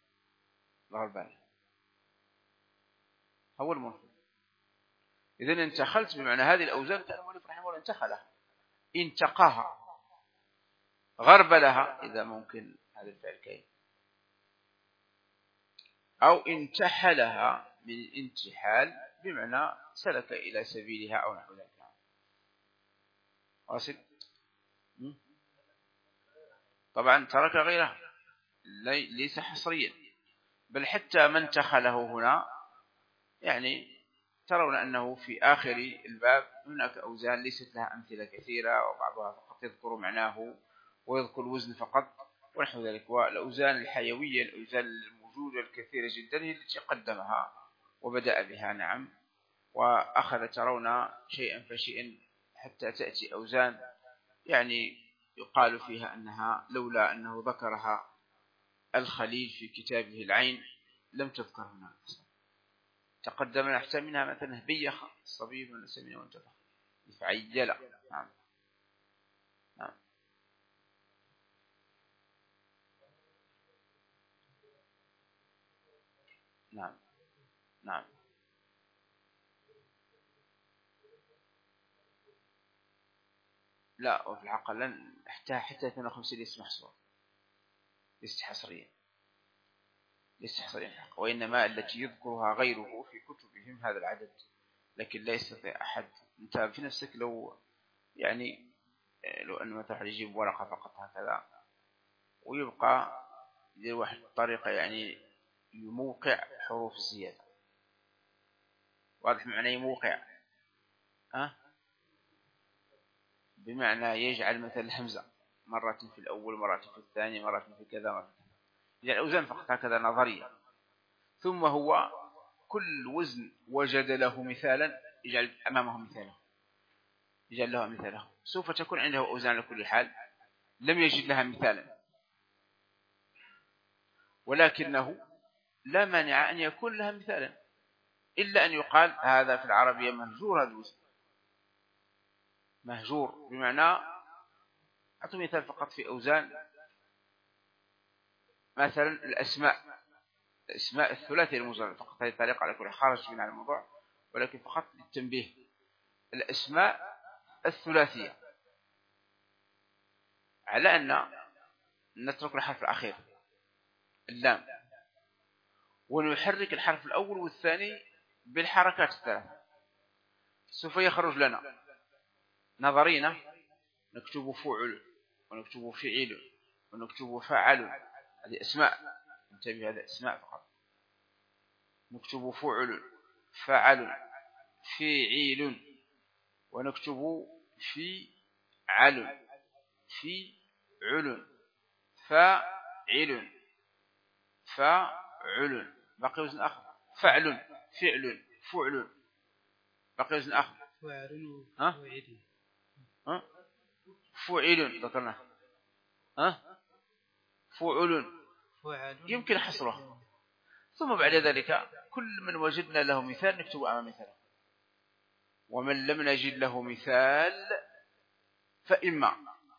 هو المنخل. إذن انتخلت بمعنى هذه الأوزان كان المؤلف رحمه الله انتخلها، انتقاها، غربلها إذا ممكن هذا الفعل كاين، أو انتحلها من انتحال بمعنى سلك إلى سبيلها أو نحو ذلك. واصل. طبعا ترك غيرها ليس حصريا، بل حتى من انتخله هنا يعني ترون أنه في آخر الباب هناك أوزان ليست لها أمثلة كثيرة، وبعضها فقط يذكر معناه ويذكر الوزن فقط ونحو ذلك. والأوزان الحيوية، الأوزان الموجودة الكثيرة جدا هي التي قدمها وبدأ بها. نعم. وأخذ ترون شيئا فشيئا حتى تأتي أوزان يعني يقال فيها أنها لولا أنه ذكرها الخليل في كتابه العين لم تذكر هنا. تقدم حتى منها مثلا بيخ الصبيب من سمين وانتفخ يفعيل. نعم. لا، وفي الحق لن حتى 52 ليس محصور، ليس حصريا، وإنما التي يذكرها غيره في كتبهم هذا العدد لكن لا يستطيع أحد. أنت في نفسك لو يعني لو أن مثلا يجيب ورقة فقط هكذا ويبقى يدير واحد طريقة يعني يموقع حروف الزيادة. واضح معنى يموقع؟ بمعنى يجعل مثلا الهمزة مرة في الأول، مرة في الثاني، مرة في كذا، مرة في كذا. يجعل أوزان فقط هكذا نظرية. ثم هو كل وزن وجد له مثالا يجعل أمامه مثاله، يجعل له مثاله. سوف تكون عنده أوزان لكل حال لم يجد لها مثالا، ولكنه لا مانع أن يكون لها مثالا، إلا أن يقال هذا في العربية مهجور. هذا الوزن مهجور بمعنى، أعطوا مثال فقط في أوزان مثلا الأسماء الثلاثية المجردة فقط. هذه الطريقة على كل خارج من الموضوع، ولكن فقط للتنبيه. الأسماء الثلاثية على أن نترك الحرف الأخير اللام ونحرك الحرف الأول والثاني بالحركات الثلاثة، سوف يخرج لنا نظرينا. نكتب فعل ونكتب فعل ونكتب فعل، هذه أسماء، انتبه هذه أسماء فقط. نكتب فعل فعل فعيل، ونكتب في عل في عل فاعل فعل. باقي وزن آخر فعل فعل فعل. باقي وزن آخر فعل ذكرنا فعل يمكن حصره. ثم بعد ذلك كل من وجدنا له مثال نكتب أمام مثاله، ومن لم نجد له مثال فإما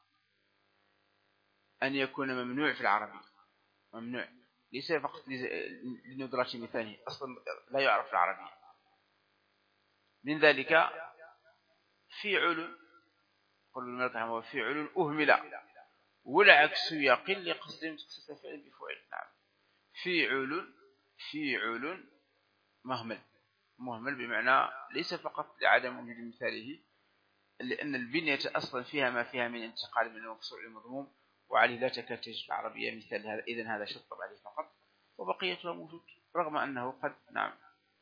أن يكون ممنوع في العربي، ممنوع ليس فقط لندرة مثاله، أصلا لا يعرف في العربية. من ذلك فعل، قل الملكة هو فعل أهمل، والعكس يقل لقصد تخصيص الفعل بفعل. نعم فعل مهمل بمعنى ليس فقط لعدم وجود مثاله، لأن البنية أصلا فيها ما فيها من انتقال من المكسور إلى المضموم، وعليه لا تكاد تجد العربية مثال هذا. إذن هذا شطب عليه فقط، وبقيته موجود رغم أنه قد نعم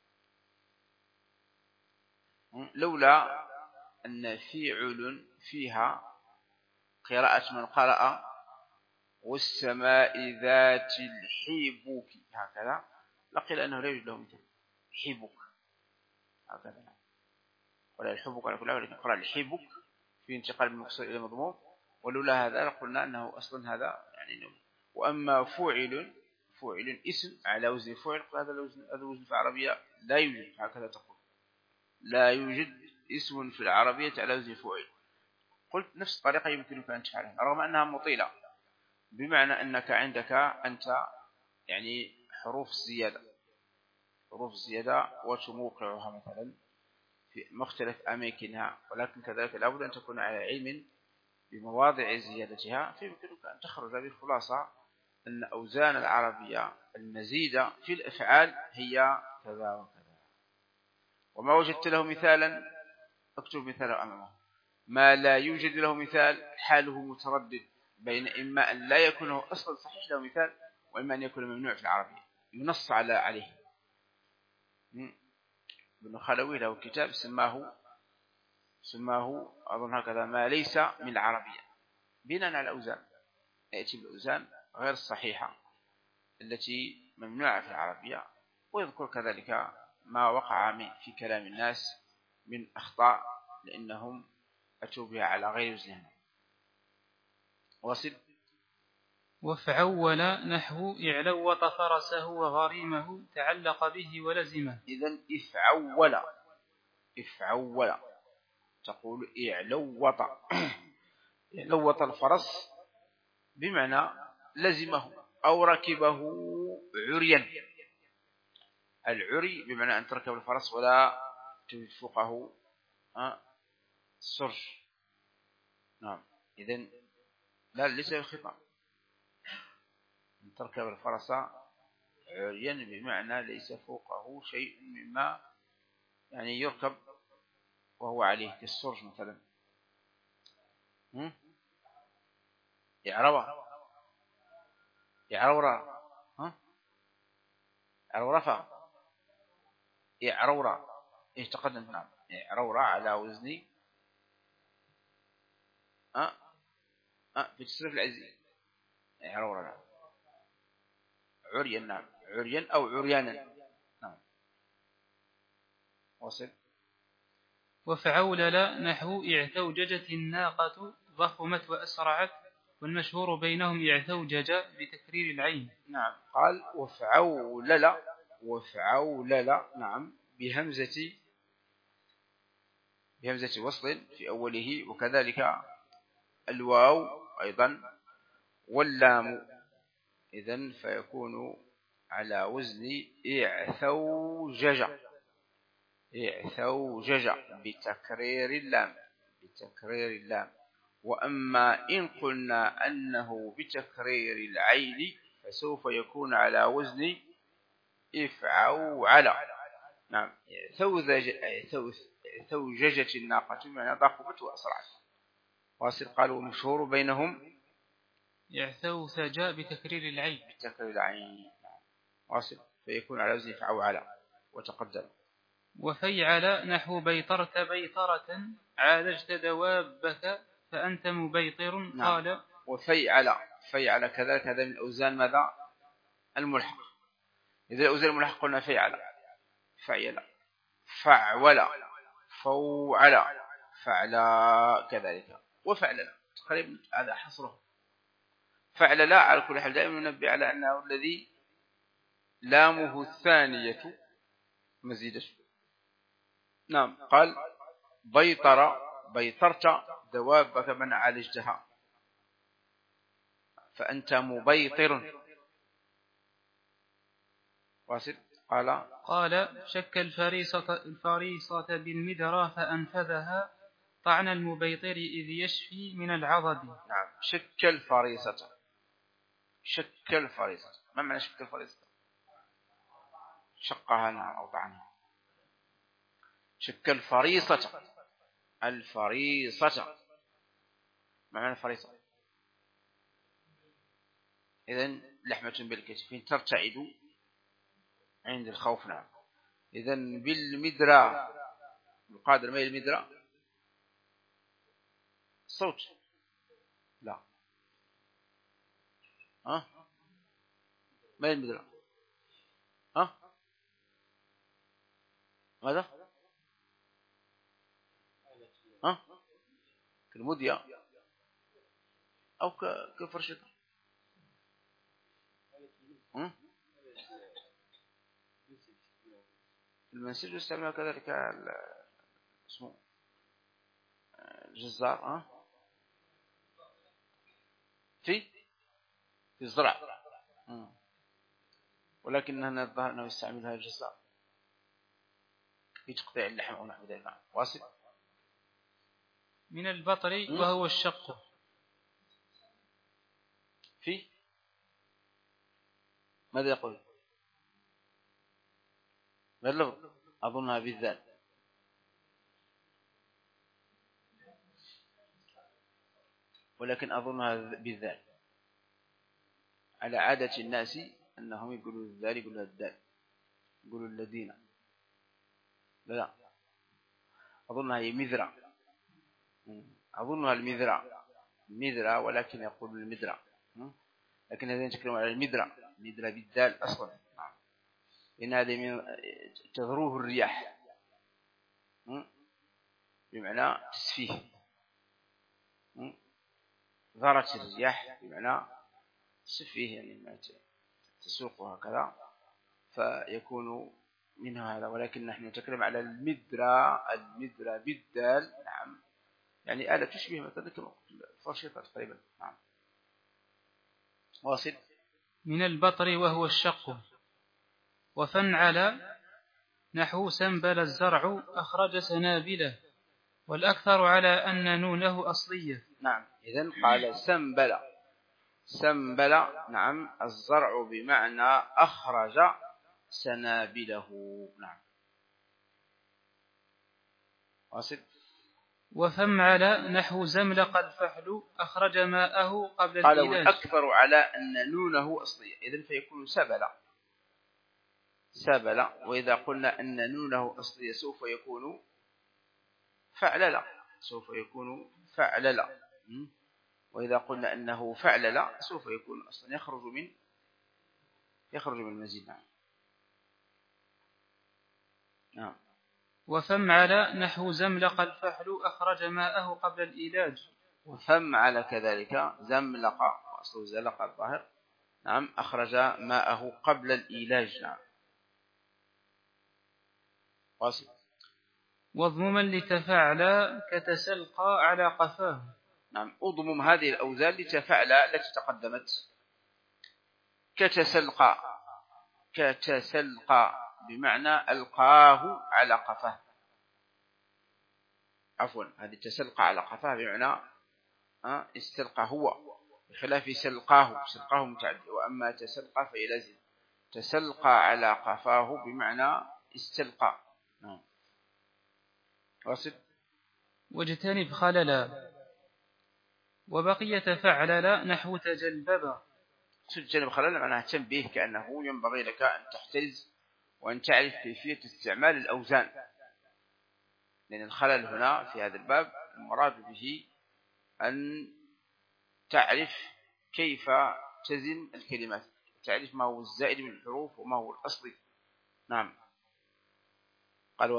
لولا أن فعل فيها قراءة من قرأ والسماء ذات الحبوك هكذا لقيل أنه لا يوجد له مثال حبوك هكذا، ولا الحبوك على كل ولكن قرأ الحبوك في انتقال من مكسور إلى مضموم. ولولا هذا لقلنا أنه أصلا هذا يعني نوم. وأما فعل اسم على وزن فعل، هذا الوزن في العربية لا يوجد. هكذا تقول لا يوجد اسم في العربية على وزن فعل. قلت نفس الطريقة يمكنك أن تفعلها رغم أنها مطيلة، بمعنى أنك عندك أنت يعني حروف الزيادة وتموقعها مثلا في مختلف أماكنها، ولكن كذلك لابد أن تكون على علم بمواضع زيادتها. فيمكنك أن تخرج بخلاصة أن أوزان العربية المزيدة في الأفعال هي كذا وكذا، وما وجدت له مثالا اكتب مثاله أمامه. ما لا يوجد له مثال حاله متردد بين إما أن لا يكون أصلا صحيح له مثال، وإما أن يكون ممنوع في العربية ينص عليه. ابن خلوي له كتاب سماه أظن هكذا ما ليس من العربية، بناء على الأوزان يأتي بالأوزان غير الصحيحة التي ممنوعة في العربية، ويذكر كذلك ما وقع في كلام الناس من أخطاء لأنهم أتوا بها على غير وزنها. واصل. وفعول نحو اعلوط فرسه وغريمه تعلق به ولزمه. إذن افعول تقول اعلوط الفرس بمعنى لزمه أو ركبه عريا. العري بمعنى أن تركب الفرس ولا توجد فوقه السرج. نعم إذن لا ليس الخطأ أن تركب الفرس عريا بمعنى ليس فوقه شيء مما يعني يركب وهو عليه كالسرج مثلا. يعرورة يعرورة عرورفة يعرورة تقدم. نعم يعرورة على وزن في تصريف العزيز يعرورة. نعم عريا. نعم عريا أو عريانا. نعم وصل. وفعولل نحو اعتوججت الناقة ضخمت وأسرعت، والمشهور بينهم اعتوجج بتكرير العين. نعم قال وفعولل وفعولل. نعم بهمزة وصل في أوله، وكذلك الواو أيضا واللام. إذن فيكون على وزن اعثوجج بتكرير اللام. وأما إن قلنا أنه بتكرير العين فسوف يكون على وزن افعوعل. نعم اعثوججت الناقة بمعنى ضخمت وأسرعت. واصل. قالوا مشهور بينهم اعثوثج بتكرير العين. واصل. فيكون على وزن افعوعل. وتقدم. وفيعل نحو بيطرت بيطرة عالجت دوابك فأنت مبيطر. نعم. قال وفيعل كذلك هذا من أوزان ماذا؟ الملحق. إذا الأوزان الملحق قلنا فيعل فعول فوعل فعلا كذلك. وفعل تقريبا هذا حصره. فعل لا على كل حال دائما ننبه على أنه الذي لامه الثانية مزيدة. نعم قال بيطرت دوابك من عالجتها فأنت مبيطر. واصل. قال شك الفريصة بالمدرى فأنفذها طعن المبيطر إذ يشفي من العضد. نعم شك الفريصة. ما معنى شك الفريصة؟ شقها. نعم أو طعنها. شك الفريصة ما معنى الفريصة؟ إذن لحمة بالكتف ترتعد عند الخوف. نعم إذن بالمدرى القادر. ما هي المدرى؟ الصوت. لا ما هي المدرى؟ ماذا؟ كالمدية أو كفرشة. المنسج يستعمل كذلك اسمه الجزار. في الزرع. ولكننا الظاهر أنه يستعملها الجزار في تقطيع اللحم أو نحو ذلك. واصل. من البطر وهو الشق. في ماذا يقول؟ ما اللفظ؟ أظنها بالذات. ولكن أظنها بالذات على عادة الناس أنهم يقولوا الذال يقولوا الدال يقولوا الذين. لا أظنها هي مذرة. أظنها المذرة ولكن يقول المذرة. لكن هذين يتكلمون على المذرة بالدال أصلا. إن هذه من تذروه الرياح بمعنى تسفيه. ذرت الرياح بمعنى تسفيه يعني تسوق هكذا فيكون منها هذا. ولكن نحن نتكلم على المدرة بالدال. نعم يعني آلة تشبه مثلا الفرشيطة تقريبا. نعم واصل. من البطر وهو الشق. وفنعل نحو سنبل الزرع أخرج سنابله، والأكثر على أن نونه أصلية. نعم إذن قال سنبل. نعم الزرع بمعنى أخرج سنابله. نعم واصل. وفمعل نحو زملق الفحل أخرج ماءه قبل قال الإيلاج. والأكثر على أن نونه أصلية، إذن فيكون سبل. وإذا قلنا أن نونه أصلية سوف يكون فعلل. وإذا قلنا أنه فعلل سوف يكون أصلا يخرج من المزيد. نعم. وفمعل نحو زملق الفحل أخرج ماءه قبل الإيلاج. وفمعل كذلك زملق، وأصله زلق الظاهر. نعم. أخرج ماءه قبل الإيلاج. نعم. واصل. واضمما لتفعل كتسلقى على قفاه. نعم. أضمم هذه الأوزان لتفعل التي تقدمت. كتسلقى بمعنى ألقاه على قفاه. عفوا، هذه تسلقى على قفاه بمعنى استلقى هو، بخلاف سلقاه متعدي. وأما تسلقى فهي لازم. تسلقى على قفاه بمعنى استلقى. نعم. واصل. واجتنب خللا. وبقي فعلل نحو تجلبب. تجنب خلل معناها تنبيه، كأنه ينبغي لك أن تحترز وأن تعرف كيفية استعمال الأوزان، لأن الخلل هنا في هذا الباب المراد به أن تعرف كيف تزن الكلمات، تعرف ما هو الزائد من الحروف وما هو الأصلي. نعم. قال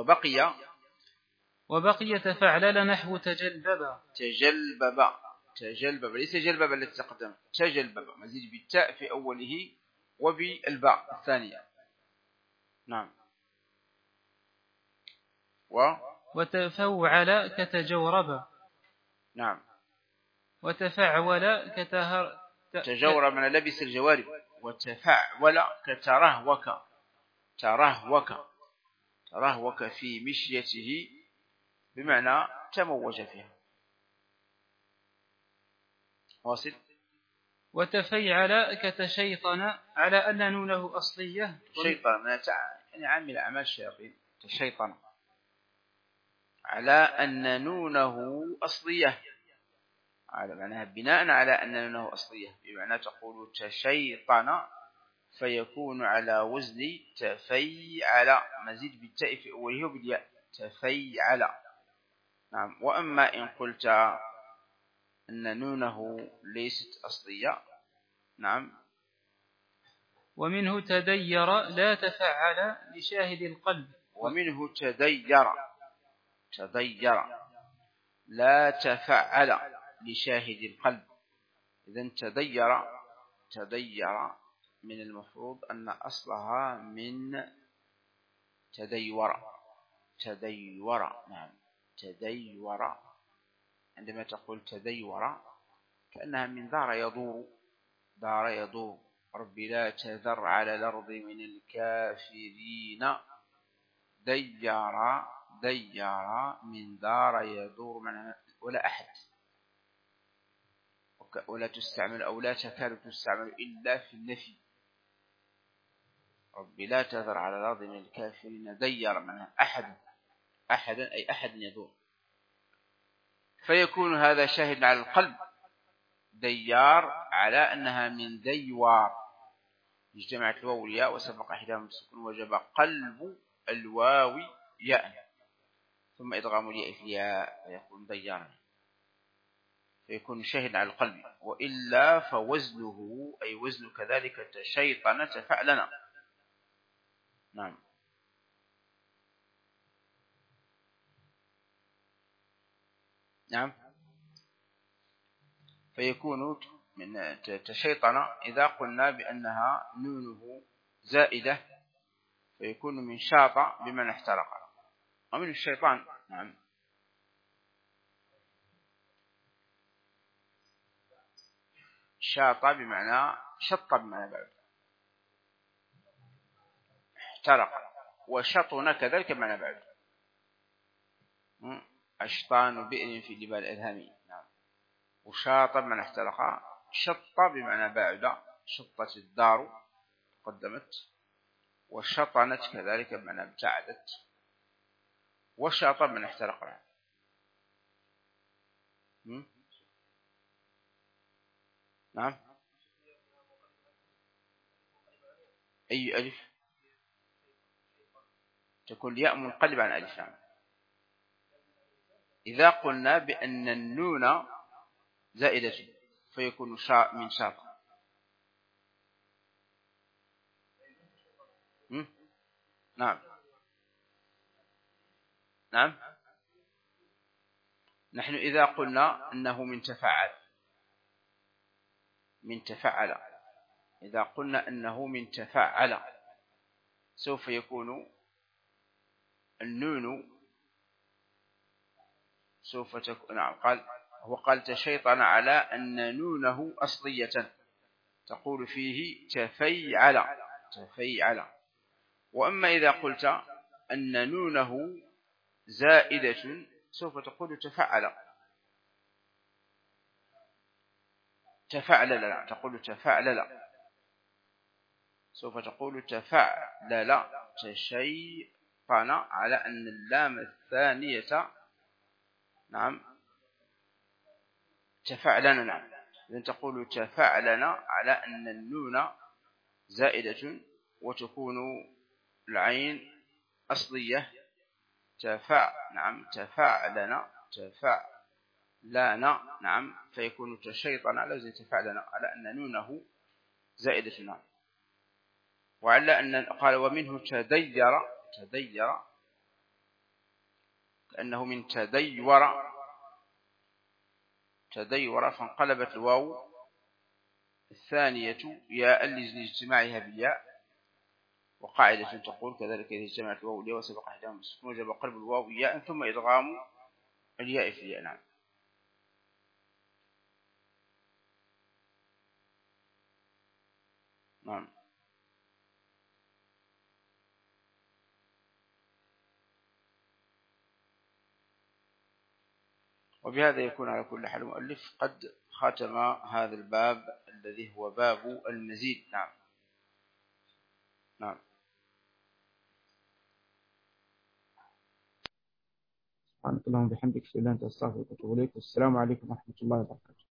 وبقي تفعلل نحو تجلبب. تجلبب ليس جلبب التي تقدم، تجلبب مزيد بالتاء في أوله وبالباء الثانية. نعم. وتفوعل كتجورب. نعم. وتفعول تجورب من لبس الجوارب. وتفعول ترهوك في مشيته بمعنى تموج فيها. واصل. وتفيعل كتشيطن على أن نونه أصلية. شيطان يعني عامل أعمال الشياطين. تشيطن على أن نونه أصلية، على معناها بناء على أن نونه أصلية، بمعنى تقول تشيطن فيكون على وزن تفيعل مزيد بالتاء في أوله وبالياء تفيعل. نعم. وأما إن قلت أن نونه ليست أصلية. نعم. ومنه تدير لا تفعل لشاهد القلب. ومنه تدير لا تفعل لشاهد القلب. إذن تدير من المفروض أن أصلها من تديور. نعم. تديور. عندما تقول تديور كأنها من دار يدور. ربي لا تذر على الأرض من الكافرين ديار من دار يدور ولا أحد، ولا تستعمل أو لا تكاد تستعمل إلا في النفي. ربي لا تذر على الأرض من الكافرين ديار منها أحدا أي أحد يدور. فيكون هذا شاهد على القلب ديار على أنها من ديوار، اجتمعت الواو والياء وسبق إحداهما بالسكون وجب قلب الواو ياء ثم إدغام الياء في الياء فيكون ديار، فيكون شاهد على القلب. وإلا فوزنه أي وزن كذلك تشيطن تفعلنا. نعم. فيكون من تشيطن إذا قلنا بأنها نونه زائدة فيكون من شاط بمن احترق ومن الشيطان. نعم. شاط بمعنى شط بمعنى بعد، احترق. وشطن كذلك بمعنى بعد، أشطان بئر في جبال الإلهامي. نعم. وشاط بمعنى احترق، شط بمعنى بعد، شطت الدار قدمت، وشطنت كذلك بمعنى ابتعدت. والشاطب من احترق له. نعم. أي ألف تكون ياء منقلب عن ألف. نعم. إذا قلنا بأن النون زائدة فيكون من شاطئ. نعم. نعم. نحن إذا قلنا أنه من تفعل إذا قلنا أنه من تفعل سوف يكون النون سوف تكون. نعم. قال تشيطن على أن نونه أصلية تقول فيه تفيعل. وأما إذا قلت أن نونه زائدة سوف تقول تفعل. تقول تفعلل. سوف تقول تفعلل تشيطن على أن اللام الثانية نعم تفعلنا. نعم. إذن تقول تفعلنا على أن النون زائدة وتكون العين أصلية نعم تفعلنا نعم فيكون تشيطن على زي تفعلنا على أن نونه زائدة. نعم. وعلى أن قال ومنه تدير لأنه من تديور فانقلبت الواو الثانية ياء لاجتماعها بالياء. وقاعدة تقول كذلك إذا اجتمعت الواو والياء وسبق إحداهما السكون وجب قلب الواو ياء ثم إدغام الياء في الياء. نعم. نعم. وبهذا يكون على كل حال المؤلف قد ختم هذا الباب الذي هو باب المزيد. نعم. نعم. سبحانك اللهم وبحمدك أشهد أن لا إله إلا أنت أستغفرك وأتوب إليك. والسلام عليكم ورحمة الله وبركاته.